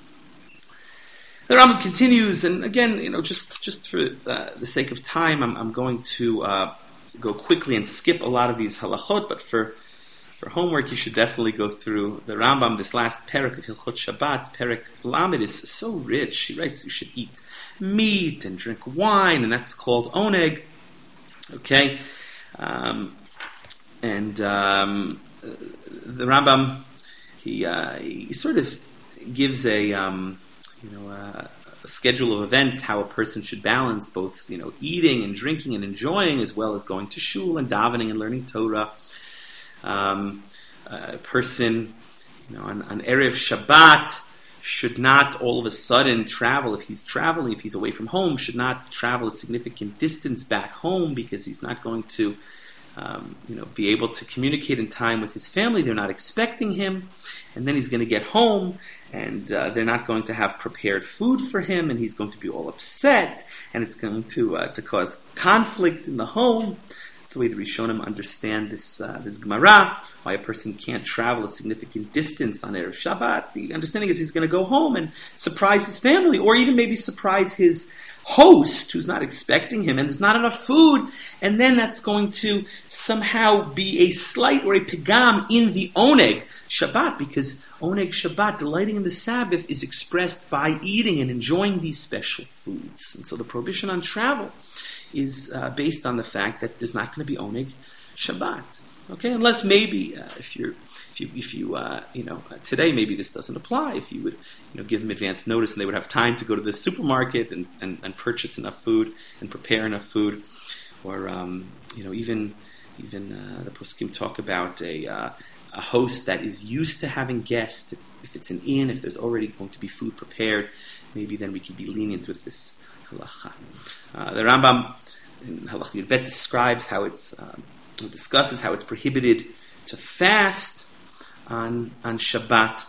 The Rambam continues, and again, you know, just just for uh, the sake of time, I'm, I'm going to uh, go quickly and skip a lot of these halachot, but for for homework, you should definitely go through the Rambam. This last perek of Hilchot Shabbat, perek Lamed, is so rich. He writes you should eat meat and drink wine, and that's called oneg. Okay, um, and um, the Rambam he uh, he sort of gives a um, you know a, a schedule of events how a person should balance both you know eating and drinking and enjoying, as well as going to shul and davening and learning Torah. Um, a person you know on, on Erev Shabbat should not all of a sudden travel, if he's traveling, if he's away from home, should not travel a significant distance back home because he's not going to um, you know, be able to communicate in time with his family. They're not expecting him. And then he's going to get home and uh, they're not going to have prepared food for him and he's going to be all upset and it's going to uh, to cause conflict in the home. That's the way the Rishonim understand this uh, this Gemara, why a person can't travel a significant distance on Erev Shabbat. The understanding is he's going to go home and surprise his family, or even maybe surprise his host who's not expecting him, and there's not enough food, and then that's going to somehow be a slight or a pigam in the Oneg Shabbat, because Oneg Shabbat, delighting in the Sabbath, is expressed by eating and enjoying these special foods. And so the prohibition on travel is uh, based on the fact that there's not going to be Oneg Shabbat. Okay, unless maybe uh, if you're, if you, if you, uh, you know, uh, today maybe this doesn't apply. If you would, you know, give them advance notice and they would have time to go to the supermarket and, and, and purchase enough food and prepare enough food, or um, you know, even even uh, the poskim talk about a uh, a host that is used to having guests. If it's an inn, if there's already going to be food prepared, maybe then we can be lenient with this halacha. Uh, the Rambam in Halacha Yud Bet describes how it's um, discusses how it's prohibited to fast on on Shabbat.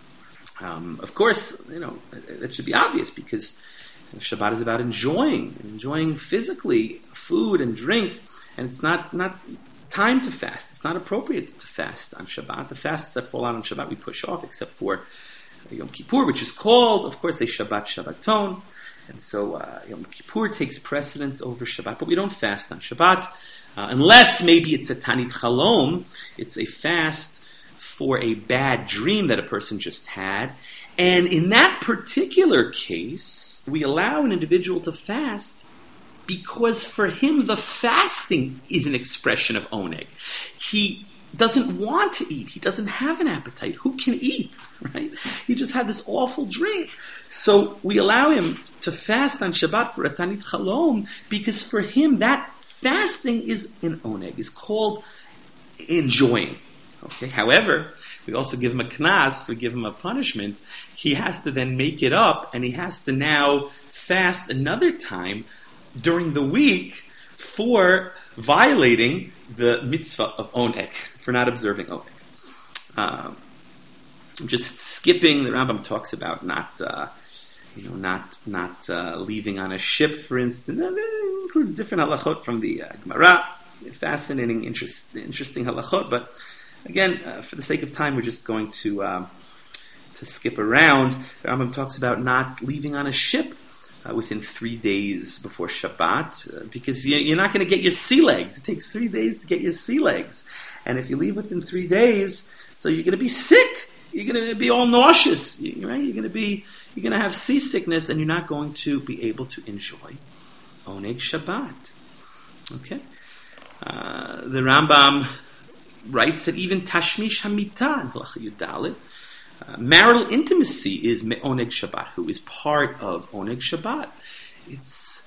Um, of course, you know that should be obvious because Shabbat is about enjoying, enjoying physically food and drink, and it's not not time to fast. It's not appropriate to fast on Shabbat. The fasts that fall out on Shabbat we push off, except for Yom Kippur, which is called, of course, a Shabbat Shabbaton. And so uh, Yom Kippur takes precedence over Shabbat, but we don't fast on Shabbat, uh, unless maybe it's a Tanit Chalom, it's a fast for a bad dream that a person just had. And in that particular case, we allow an individual to fast because for him the fasting is an expression of oneg. He doesn't want to eat. He doesn't have an appetite. Who can eat, right? He just had this awful dream. So we allow him to fast on Shabbat for a Tanit Chalom because for him that fasting is an oneg, is called enjoying. Okay. However, we also give him a knas, we give him a punishment. He has to then make it up and he has to now fast another time during the week for violating the mitzvah of oneg, for not observing oneg. Um, just skipping, the Rambam talks about not, uh, you know, not not uh, leaving on a ship, for instance. It includes different halachot from the uh, Gemara. Fascinating, interest, interesting halachot. But again, uh, for the sake of time, we're just going to uh, to skip around. The Rambam talks about not leaving on a ship Uh, within three days before Shabbat, uh, because you, you're not going to get your sea legs. It takes three days to get your sea legs. And if you leave within three days, so you're going to be sick. You're going to be all nauseous, right? You're going to be, you're going to have seasickness, and you're not going to be able to enjoy Oneg Shabbat. Okay? Uh, the Rambam writes that even Tashmish Hamita in Halacha Yud Dalet, Uh, marital intimacy is Oneg Shabbat, who is part of Oneg Shabbat. It's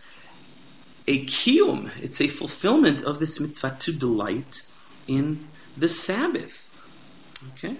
a kiyum, it's a fulfillment of this mitzvah to delight in the Sabbath. Okay?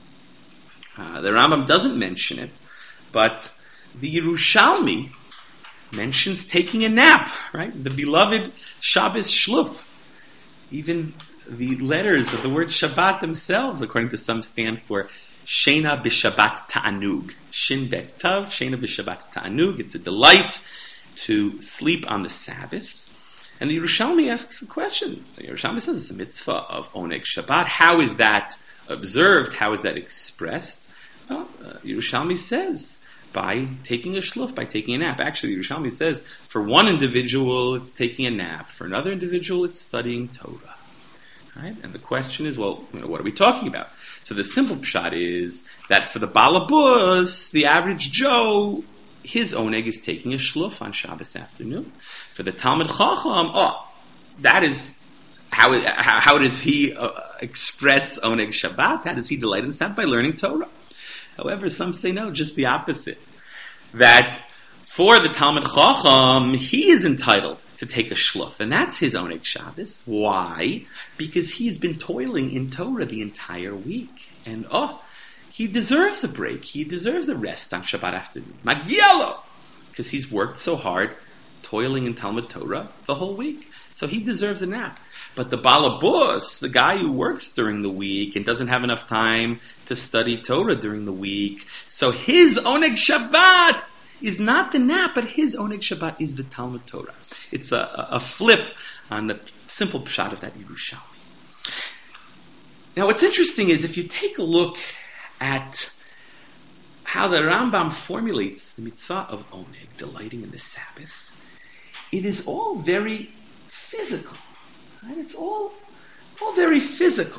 Uh, the Rambam doesn't mention it, but the Yerushalmi mentions taking a nap, right? The beloved Shabbos Shluf. Even the letters of the word Shabbat themselves, according to some, stand for Shena b'Shabbat ta'anug. Shin bet tav, Shena b'Shabbat ta'anug. It's a delight to sleep on the Sabbath. And the Yerushalmi asks the question. The Yerushalmi says it's a mitzvah of Oneg Shabbat. How is that observed? How is that expressed? Well, uh, Yerushalmi says by taking a shluf, by taking a nap. Actually, Yerushalmi says for one individual it's taking a nap. For another individual it's studying Torah. Right? And the question is, well, you know, what are we talking about? So the simple pshat is that for the balabus, the average Joe, his oneg is taking a shluf on Shabbos afternoon. For the Talmud Chacham, oh, that is how how, how does he uh, express oneg Shabbat? How does he delight in Shabbat? By learning Torah. However, some say no, just the opposite. That for the Talmud Chacham, he is entitled to take a shluf, and that's his oneg Shabbos. Why? Because he's been toiling in Torah the entire week, and oh, he deserves a break. He deserves a rest on Shabbat afternoon. Magialo! Because he's worked so hard, toiling in Talmud Torah the whole week. So he deserves a nap. But the balabus, the guy who works during the week and doesn't have enough time to study Torah during the week, so his Oneg Shabbat is not the nap, but his Oneg Shabbat is the Talmud Torah. It's a, a flip on the simple pshat of that Yerushalmi. Now what's interesting is if you take a look at how the Rambam formulates the mitzvah of Oneg, delighting in the Sabbath, it is all very physical. Right? It's all, all very physical.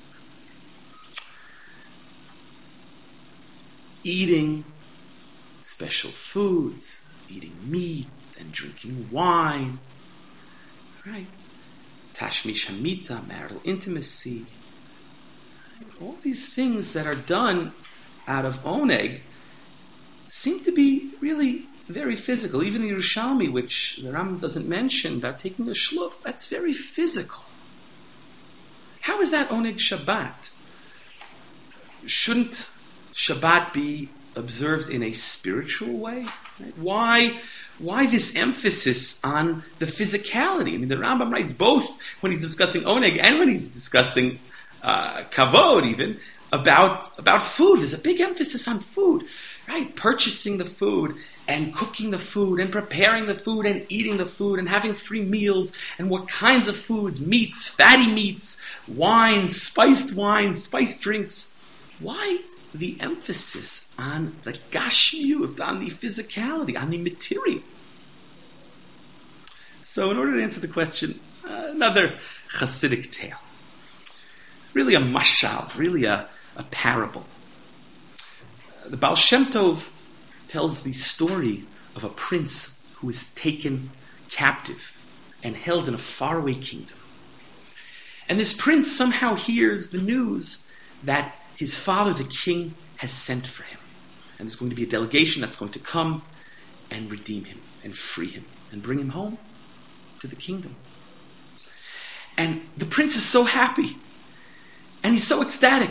Eating special foods, eating meat and drinking wine, right? Tashmish Hamita, marital intimacy. All these things that are done out of Oneg seem to be really very physical. Even in Yerushalmi, which the Rambam doesn't mention, about taking a shluf, that's very physical. How is that Oneg Shabbat? Shouldn't Shabbat be observed in a spiritual way? Right? Why, why this emphasis on the physicality? I mean, the Rambam writes both when he's discussing Oneg and when he's discussing uh, Kavod even, about, about food. There's a big emphasis on food, right? Purchasing the food and cooking the food and preparing the food and eating the food and having three meals and what kinds of foods, meats, fatty meats, wines, spiced wines, spiced drinks. Why the emphasis on the gashmiut, on the physicality, on the material? So in order to answer the question, uh, another Hasidic tale. Really a mashal, really a, a parable. Uh, the Baal Shem Tov tells the story of a prince who is taken captive and held in a faraway kingdom. And this prince somehow hears the news that his father, the king, has sent for him. And there's going to be a delegation that's going to come and redeem him and free him and bring him home to the kingdom. And the prince is so happy. And he's so ecstatic.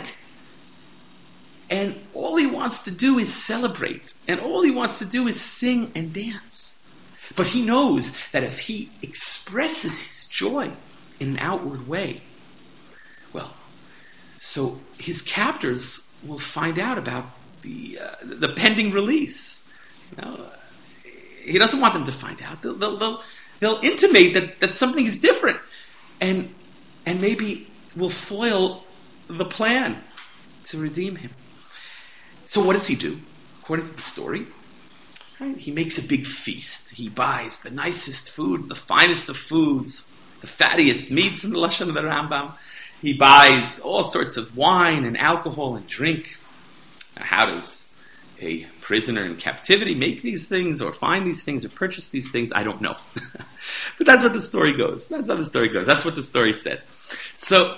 And all he wants to do is celebrate. And all he wants to do is sing and dance. But he knows that if he expresses his joy in an outward way, well, so his captors will find out about the uh, the pending release. You know, he doesn't want them to find out. They'll, they'll, they'll, they'll intimate that, that something is different. And, and maybe will foil the plan to redeem him. So what does he do? According to the story, right, he makes a big feast. He buys the nicest foods, the finest of foods, the fattiest meats in the Lashon of the Rambam. He buys all sorts of wine and alcohol and drink. Now, how does a prisoner in captivity make these things or find these things or purchase these things? I don't know. But that's what the story goes. That's how the story goes. That's what the story says. So,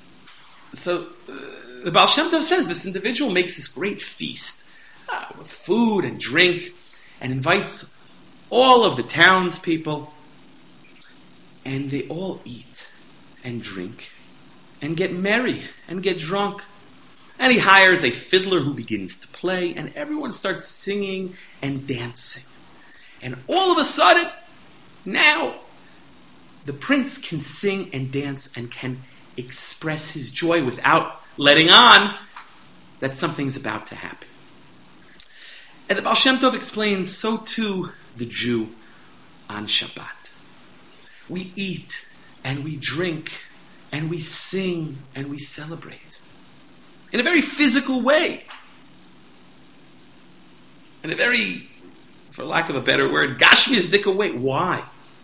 so uh, the Baal Shem Tov says this individual makes this great feast uh, with food and drink and invites all of the townspeople, and they all eat and drink and get merry and get drunk. And he hires a fiddler who begins to play, and everyone starts singing and dancing. And all of a sudden, now, the prince can sing and dance and can express his joy without letting on that something's about to happen. And the Baal Shem Tov explains, so too the Jew on Shabbat. We eat and we drink and we sing and we celebrate in a very physical way. In a very, for lack of a better word, gashmizdika way. Why?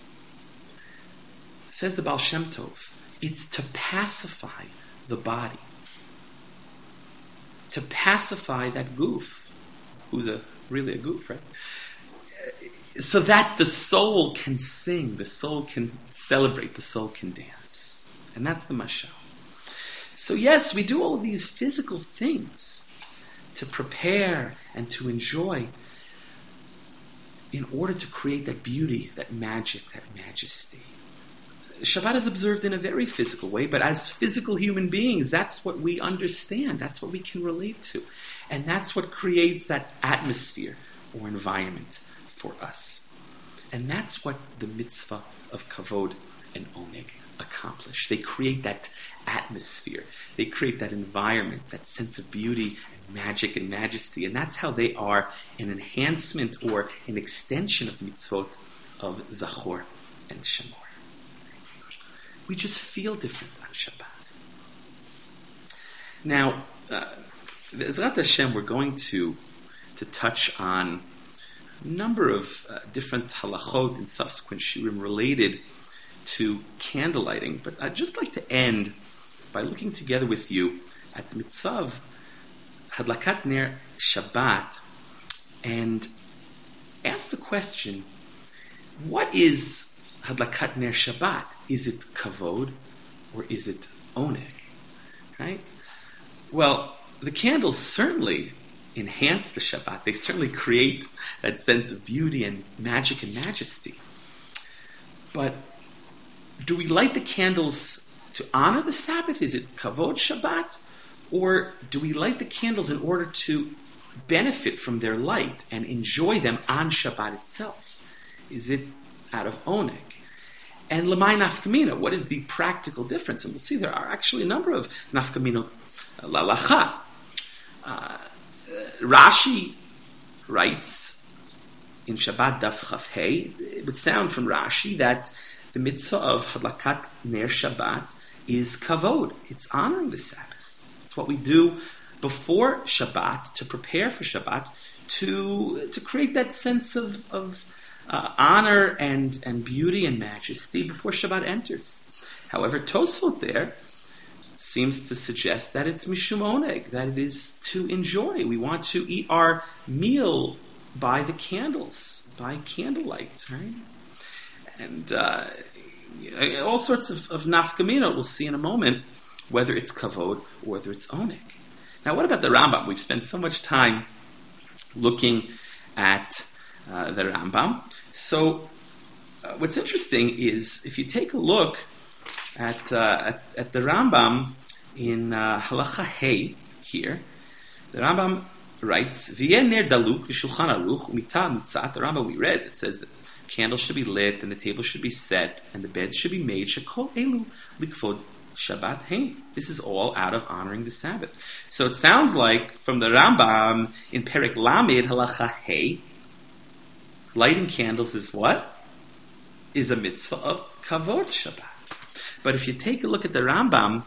Says the Baal Shem Tov, it's to pacify the body. To pacify that goof, who's a really a goof, right? So that the soul can sing, the soul can celebrate, the soul can dance. And that's the mashal. So yes, we do all of these physical things to prepare and to enjoy in order to create that beauty, that magic, that majesty. Shabbat is observed in a very physical way, but as physical human beings, that's what we understand. That's what we can relate to. And that's what creates that atmosphere or environment for us. And that's what the mitzvah of kavod and oneg accomplish. They create that atmosphere. They create that environment, that sense of beauty and magic and majesty. And that's how they are an enhancement or an extension of the mitzvot of Zachor and Shamor. We just feel different on Shabbat. Now, uh, Ezrat Hashem, we're going to, to touch on a number of uh, different halachot and subsequent shiurim related to candlelighting, but I'd just like to end by looking together with you at the mitzvah of Hadlakat Ner Shabbat and ask the question, what is Hadlakat Ner Shabbat? Is it kavod or is it oneg? Right? Well, the candles certainly enhance the Shabbat. They certainly create that sense of beauty and magic and majesty. But do we light the candles to honor the Sabbath? Is it kavod Shabbat? Or do we light the candles in order to benefit from their light and enjoy them on Shabbat itself? Is it out of oneg? And lemay nafkamina, what is the practical difference? And we'll see there are actually a number of nafkaminot lalacha. Uh, Rashi writes in Shabbat Daf Chaf Hey, it would sound from Rashi that the mitzvah of Hadlakat Ner Shabbat is kavod. It's honoring the Sabbath. It's what we do before Shabbat to prepare for Shabbat, to to create that sense of, of uh, honor and, and beauty and majesty before Shabbat enters. However, Tosfot there seems to suggest that it's mishum oneg, that it is to enjoy. We want to eat our meal by the candles, by candlelight, right? And uh, all sorts of, of nafkamina we'll see in a moment, whether it's kavod or whether it's oneg. Now, what about the Rambam? We've spent so much time looking at uh, the Rambam. So, uh, what's interesting is if you take a look at uh, at, at the Rambam in uh, Halacha Hey here, the Rambam writes, "V'yen ner daluk v'shulchan aruch umita mutzat." The Rambam we read, it says that candles should be lit and the table should be set and the beds should be made. Shekol elu likvod Shabbat Hey. This is all out of honoring the Sabbath. So it sounds like from the Rambam in Perek Lamed Halacha Hey, lighting candles is what? Is a mitzvah of kavod Shabbat. But if you take a look at the Rambam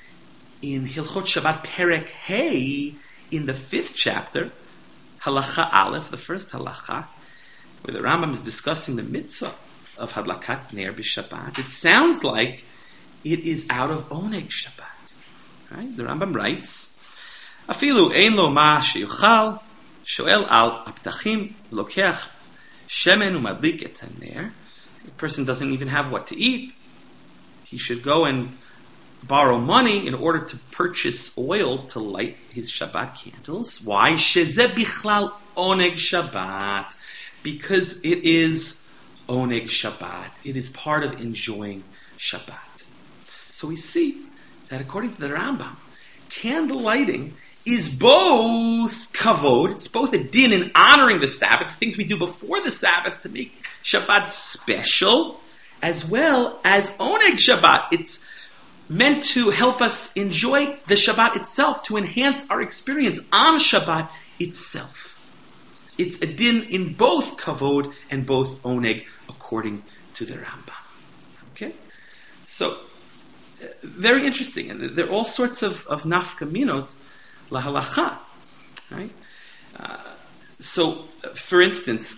in Hilchot Shabbat Perek Hey, in the fifth chapter, Halacha Aleph, the first halacha, where the Rambam is discussing the mitzvah of Hadlakat Ner b'Shabbat, it sounds like it is out of oneg Shabbat. Right? The Rambam writes, "Afilu ein lo ma sheyuchal, shoel al aptachim lokeach shemen umadlik et haner." The person doesn't even have what to eat. He should go and borrow money in order to purchase oil to light his Shabbat candles. Why? Shezeh bichlal oneg Shabbat. Because it is oneg Shabbat. It is part of enjoying Shabbat. So we see that according to the Rambam, candle lighting is both kavod, it's both a din in honoring the Sabbath, things we do before the Sabbath to make Shabbat special, as well as oneg Shabbat. It's meant to help us enjoy the Shabbat itself, to enhance our experience on Shabbat itself. It's a din in both kavod and both oneg, according to the Rambam. Okay? So, uh, very interesting. And there are all sorts of, of nafkaminot lahalacha. Right? Uh, so, uh, for instance,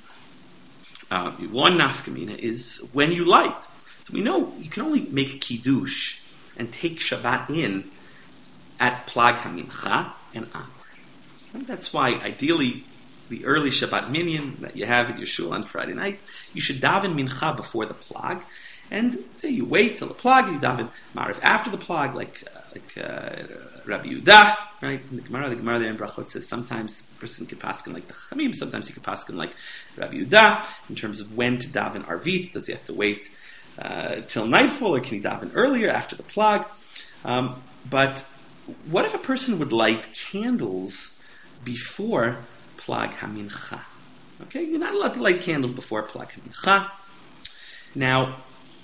uh, one nafkamina is when you light. So we know you can only make kiddush and take Shabbat in at Plag HaMincha and on. And that's why, ideally, the early Shabbat minyan that you have in your shul on Friday night, you should daven mincha before the plag, and you wait till the plag, and you daven Mariv after the plag, like uh, like uh, Rabbi Yehuda, right? In the Gemara, the Gemara there in Brachot says sometimes a person can paskin like the Chachamim, sometimes he can paskin like Rabbi Yehuda in terms of when to daven Arvit. Does he have to wait uh, till nightfall, or can he daven earlier after the plag? Um, but what if a person would light candles before plag hamincha? Okay, you're not allowed to light candles before plag hamincha. Now,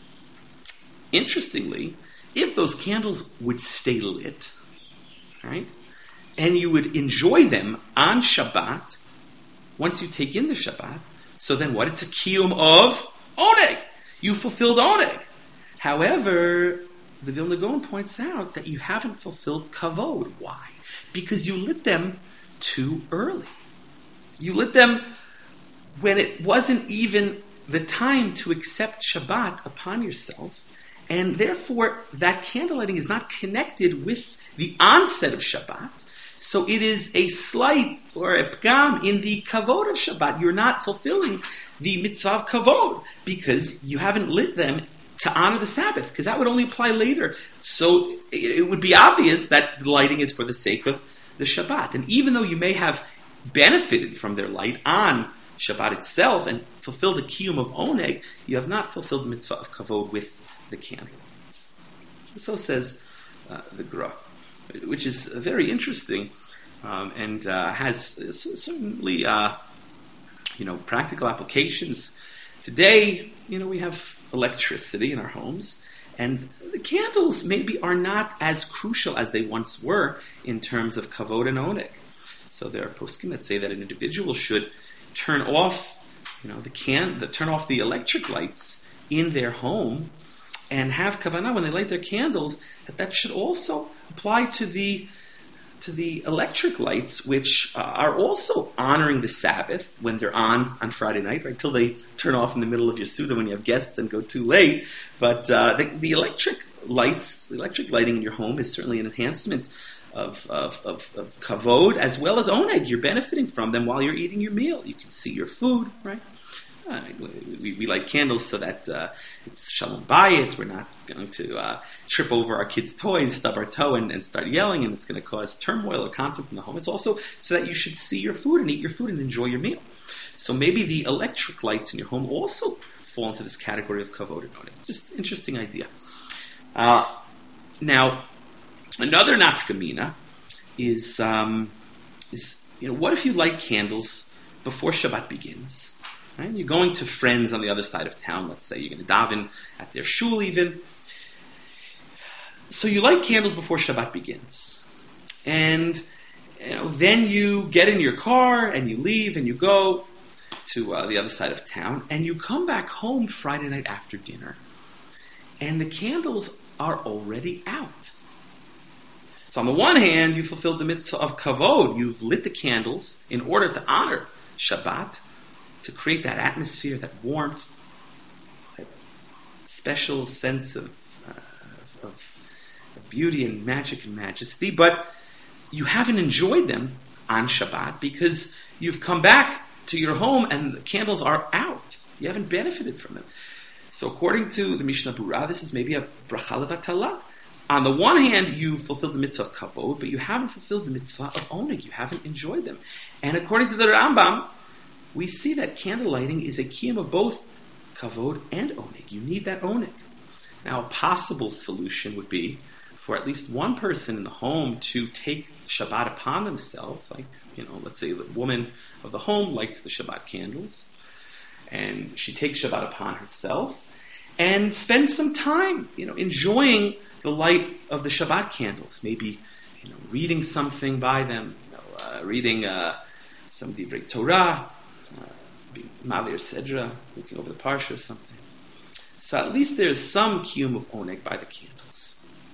interestingly, if those candles would stay lit, right, and you would enjoy them on Shabbat, once you take in the Shabbat, so then what? It's a kiyum of oneg. You fulfilled oneg. However, the Vilna Gaon points out that you haven't fulfilled kavod. Why? Because you lit them too early. You lit them when it wasn't even the time to accept Shabbat upon yourself, and therefore that candle lighting is not connected with the onset of Shabbat. So it is a slight or a pgam in the kavod of Shabbat. You're not fulfilling the mitzvah of kavod because you haven't lit them to honor the Sabbath, because that would only apply later. So it would be obvious that lighting is for the sake of the Shabbat. And even though you may have benefited from their light on Shabbat itself and fulfilled the kiyum of oneg, you have not fulfilled the mitzvah of kavod with the candle. So says uh, the Gra, which is very interesting um, and uh, has certainly uh, you know practical applications. Today, you know, we have electricity in our homes, and the candles maybe are not as crucial as they once were in terms of kavod and oneg. So there are poskim that say that an individual should turn off, you know, the can, the, turn off the electric lights in their home, and have kavanah when they light their candles. That that should also apply to the to the electric lights, which uh, are also honoring the Sabbath when they're on on Friday night, right? Till they turn off in the middle of your Suda when you have guests and go too late. But uh, the, the electric lights, the electric lighting in your home is certainly an enhancement of, of, of, of kavod, as well as oneg. You're benefiting from them while you're eating your meal. You can see your food, right? Uh, we, we light candles so that uh, it's shalom bayit. We're not going to uh, trip over our kids' toys, stub our toe, and, and start yelling, and it's going to cause turmoil or conflict in the home. It's also so that you should see your food and eat your food and enjoy your meal. So maybe the electric lights in your home also fall into this category of kavod and oneg. Just interesting idea. Uh, now, another nafkamina is um, is you know what if you light candles before Shabbat begins? Right? You're going to friends on the other side of town. Let's say you're going to daven at their shul even. So you light candles before Shabbat begins. And you know, then you get in your car and you leave and you go to uh, the other side of town. And you come back home Friday night after dinner. And the candles are already out. So on the one hand, you fulfilled the mitzvah of kavod. You've lit the candles in order to honor Shabbat, to create that atmosphere, that warmth, that special sense of, uh, of, of beauty and magic and majesty. But you haven't enjoyed them on Shabbat because you've come back to your home and the candles are out. You haven't benefited from them. So according to the Mishnah Berurah, this is maybe a bracha levatala. On the one hand, you fulfilled the mitzvah of kavod, but you haven't fulfilled the mitzvah of oneg. You haven't enjoyed them. And according to the Rambam, we see that candle lighting is a kiyum of both kavod and oneg. You need that oneg. Now, a possible solution would be for at least one person in the home to take Shabbat upon themselves. Like, you know, let's say the woman of the home lights the Shabbat candles, and she takes Shabbat upon herself and spends some time, you know, enjoying the light of the Shabbat candles. Maybe, you know, reading something by them, you know, uh, reading uh, some divrei Torah, Mavir Sedra, looking over the Parsha or something. So at least there's some kiyum of oneg by the candles.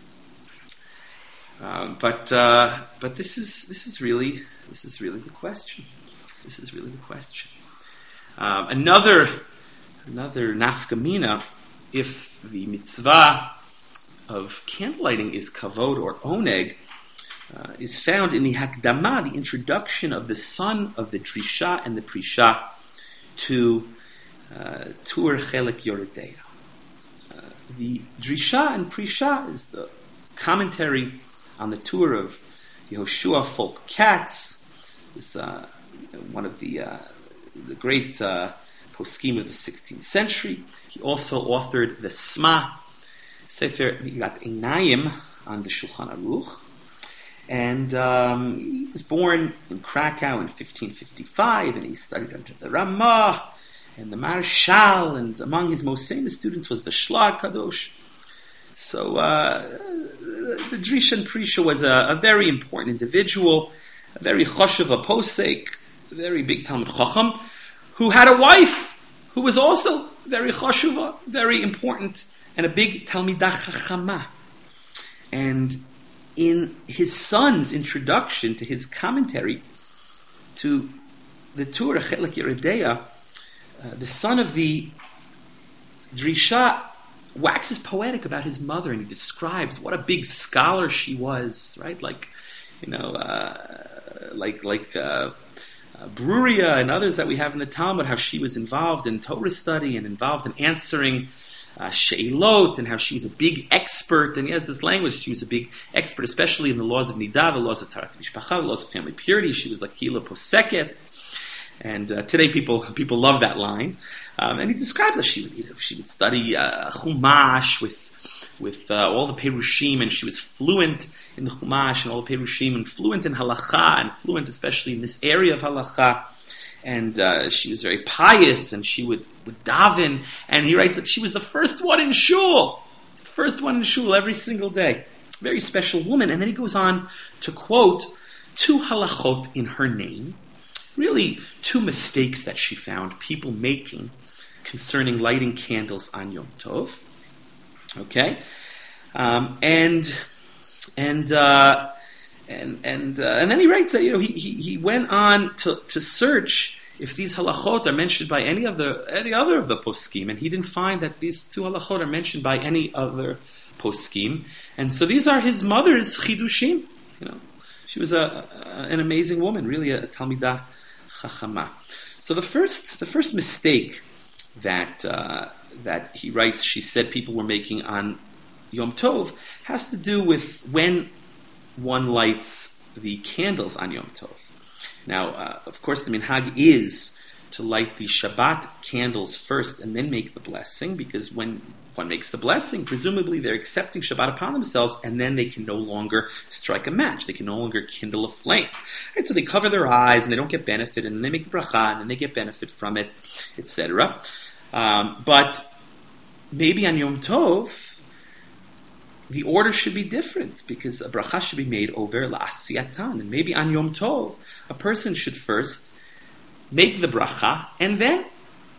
Um, but uh, but this is this is really this is really the question. This is really the question. Um, another another nafkamina, if the mitzvah of candlelighting is kavod or oneg, uh, is found in the hakdama, the introduction of the son of the drisha and the prisha to uh, Tur Chelik Yoredeya. Uh, the Drisha and Prisha is the commentary on the Tur of Yehoshua Folk Katz. Is uh, one of the uh, the great uh, poskim of the sixteenth century. He also authored the Sma, Sefer Mirat Einayim, on the Shulchan Aruch. And um, he was born in Krakow in fifteen fifty-five, and he studied under the Ramah and the Marshal, and among his most famous students was the Shlar Kadosh. So uh, the Drisha Prisha was a, a very important individual, a very choshev a posek, a very big Talmud Chacham, who had a wife who was also very choshev, very important, and a big Talmidah Chachama. And in his son's introduction to his commentary to the Torah Chelik Yeridea, uh, the son of the Drisha waxes poetic about his mother, and he describes what a big scholar she was, right? Like, you know, uh, like like uh, uh, Bruria and others that we have in the Talmud, how she was involved in Torah study and involved in answering uh, she'elot, and how she was a big expert. And he has this language, she was a big expert, especially in the laws of Nidah, the laws of Tarat Mishpacha, the laws of family purity. She was like Kila Poseket. And uh, today people people love that line. Um, and he describes that she would, you know, she would study uh, Chumash with with uh, all the Perushim, and she was fluent in the Chumash and all the Perushim, and fluent in Halacha, and fluent especially in this area of Halacha. And uh, she was very pious, and she would, would daven. And he writes that she was the first one in shul, first one in shul every single day. Very special woman. And then he goes on to quote two halachot in her name, really two mistakes that she found people making concerning lighting candles on Yom Tov. Okay, um, and and uh, and and uh, and then he writes that, you know, he he, he went on to, to search if these halachot are mentioned by any of the any other of the poskim, and he didn't find that these two halachot are mentioned by any other poskim. And so these are his mother's chidushim. You know, she was a, a an amazing woman, really a, a talmidah chachama. So the first the first mistake that uh, that he writes, she said people were making on Yom Tov, has to do with when one lights the candles on Yom Tov. Now, uh, of course, the minhag is to light the Shabbat candles first and then make the blessing, because when one makes the blessing, presumably they're accepting Shabbat upon themselves, and then they can no longer strike a match. They can no longer kindle a flame. Right, so they cover their eyes and they don't get benefit, and then they make the bracha and then they get benefit from it, et cetera. Um, but maybe on Yom Tov, the order should be different, because a bracha should be made over la'asiyatan. And maybe on Yom Tov, a person should first make the bracha and then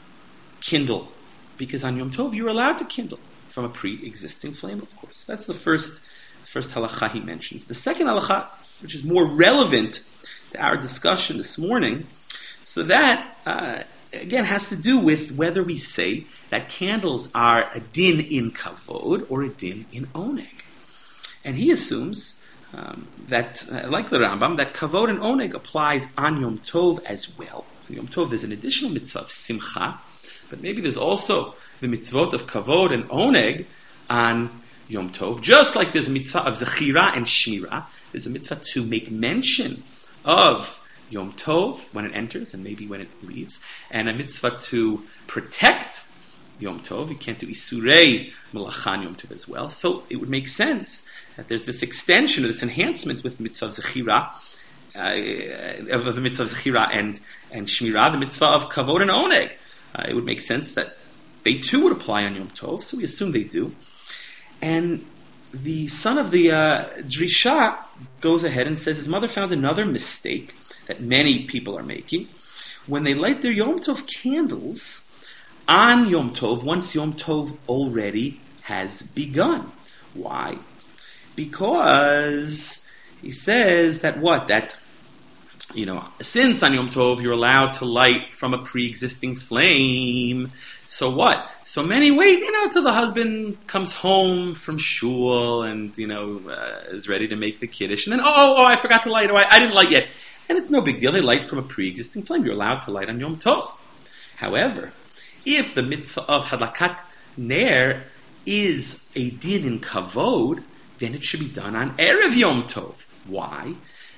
kindle, because on Yom Tov you're allowed to kindle from a pre-existing flame, of course. That's the first first halacha he mentions. The second halacha, which is more relevant to our discussion this morning, so that uh, again has to do with whether we say that candles are a din in kavod or a din in oneg. And he assumes um, that, uh, like the Rambam, that kavod and oneg applies on Yom Tov as well. On Yom Tov there's an additional mitzvah of simcha, but maybe there's also the mitzvot of kavod and oneg on Yom Tov, just like there's a mitzvah of zechira and shmira. There's a mitzvah to make mention of Yom Tov when it enters and maybe when it leaves, and a mitzvah to protect Yom Tov. You can't do isurei melachan Yom Tov as well. So it would make sense that there's this extension or this enhancement with the mitzvah of zechira, uh, of the mitzvah of zechira and and shmira, the mitzvah of kavod and oneg. Uh, it would make sense that they too would apply on Yom Tov, so we assume they do. And the son of the uh, Drisha goes ahead and says his mother found another mistake that many people are making. When they light their Yom Tov candles on Yom Tov, once Yom Tov already has begun. Why? Because he says that what? That, you know, since on Yom Tov you're allowed to light from a pre-existing flame, so what? So many wait, you know, till the husband comes home from shul and, you know, uh, is ready to make the kiddush, and then, oh, oh, oh I forgot to light, oh, I, I didn't light yet. And it's no big deal, they light from a pre-existing flame. You're allowed to light on Yom Tov. However, if the mitzvah of hadlakat ner is a din in kavod, then it should be done on Erev Yom Tov. Why?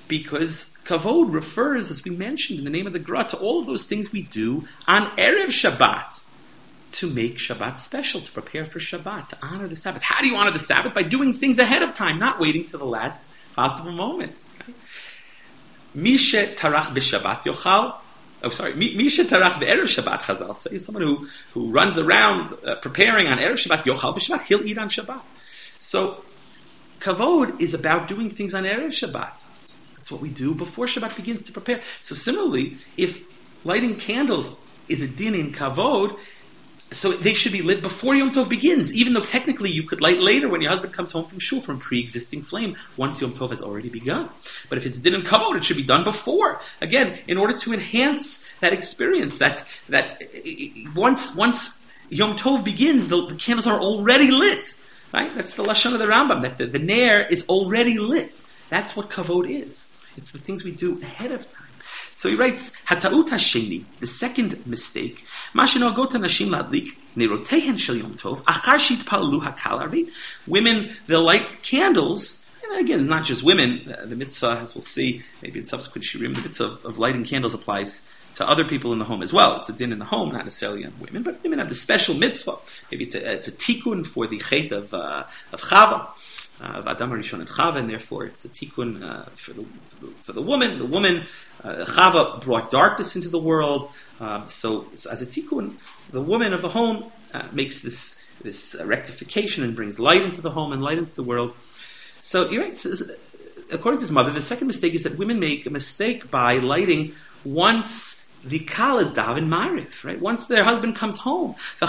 Because kavod refers, as we mentioned in the name of the Gra, to all of those things we do on Erev Shabbat to make Shabbat special, to prepare for Shabbat, to honor the Sabbath. How do you honor the Sabbath? By doing things ahead of time, not waiting till the last possible moment. Mishe tarach b'Shabbat yochal. Oh, sorry. Mishe tarach be'erev Shabbat, Chazal say. Someone who, who runs around uh, preparing on Erev Shabbat, yochal b'Shabbat, he'll eat on Shabbat. So, kavod is about doing things on Erev Shabbat. That's what we do before Shabbat begins to prepare. So similarly, if lighting candles is a din in kavod, so they should be lit before Yom Tov begins, even though technically you could light later when your husband comes home from shul from pre-existing flame, once Yom Tov has already begun. But if it's din in kavod, it should be done before. Again, in order to enhance that experience, that that once once Yom Tov begins, the, the candles are already lit. Right? That's the lashon of the Rambam, that the, the nair is already lit. That's what kavod is. It's the things we do ahead of time. So he writes, Hata'ut hasheni, the second mistake, Mashino gota nashim ladlik nerotehen shel Yom Tov, achar shitpalalu hakal arvit. Women, they'll light candles, and again, not just women, uh, the mitzvah, as we'll see, maybe in subsequent shirim, the mitzvah of, of lighting candles applies to other people in the home as well. It's a din in the home, not necessarily on women, but women have the special mitzvah. Maybe it's a, it's a tikkun for the chet of, uh, of Chava, uh, of Adam Rishon and Chava, and therefore it's a tikkun uh, for, the, for, the, for the woman. The woman, uh, Chava, brought darkness into the world, um, so, so as a tikkun, the woman of the home uh, makes this, this uh, rectification and brings light into the home and light into the world. So he writes, according to his mother, the second mistake is that women make a mistake by lighting once the kal is daven mariv, right? Once their husband comes home, the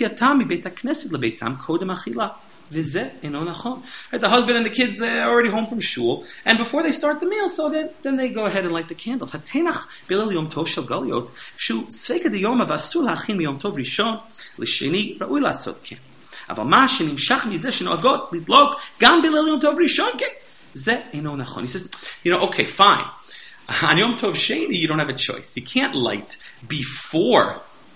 husband and the kids are already home from shul, and before they start the meal, so then, then they go ahead and light the candles. He says, you know, okay, fine. On Yom Tov Sheni, you don't have a choice. You can't light before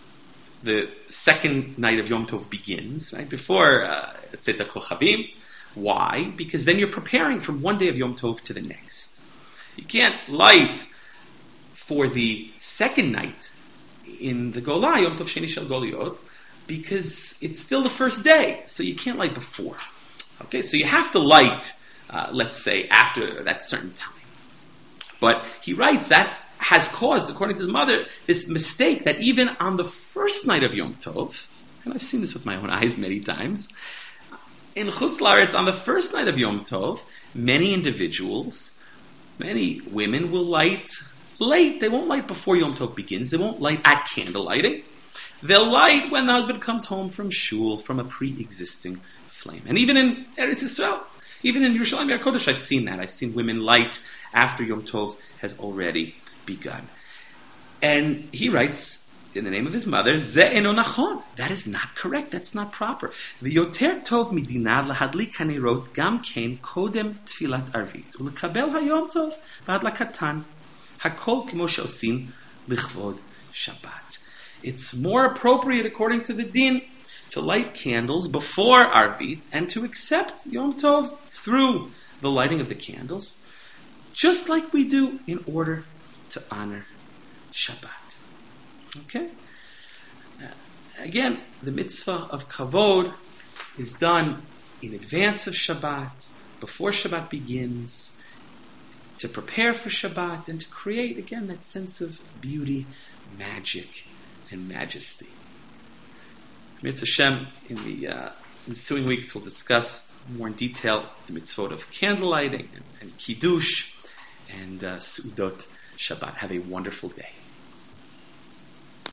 the second night of Yom Tov begins, right? Before Tzeta Kochavim. Why? Because then you're preparing from one day of Yom Tov to the next. You can't light for the second night in the Golah, Yom Tov Sheni Shel Goliot, because it's still the first day, so you can't light before. Okay, so you have to light, uh, let's say, after that certain time. But he writes that has caused, according to his mother, this mistake that even on the first night of Yom Tov, and I've seen this with my own eyes many times, in Chutz La'aretz, on the first night of Yom Tov, many individuals, many women will light late. They won't light before Yom Tov begins. They won't light at candle lighting. They'll light when the husband comes home from shul, from a pre-existing flame. And even in Eretz Yisrael, even in Yerushalayim Yer Kodesh, I've seen that. I've seen women light after Yom Tov has already begun. And he writes, in the name of his mother, Ze eno nachon. That is not correct. That's not proper. V'yoter tov midina lahadlik hanerot gam kein kodem tfilat arvit. U'lekabel hayom tov v'hadlakatan. Hakol kimo she'osin lichvod Shabbat. It's more appropriate, according to the din, to light candles before Arvit and to accept Yom Tov through the lighting of the candles, just like we do in order to honor Shabbat. Okay? Uh, again, the mitzvah of kavod is done in advance of Shabbat, before Shabbat begins, to prepare for Shabbat and to create, again, that sense of beauty, magic, and majesty. Mitzvah Hashem, in the uh, ensuing weeks, we'll discuss more in detail the mitzvot of candle lighting and, and kiddush and uh, Su'udot Shabbat. Have a wonderful day.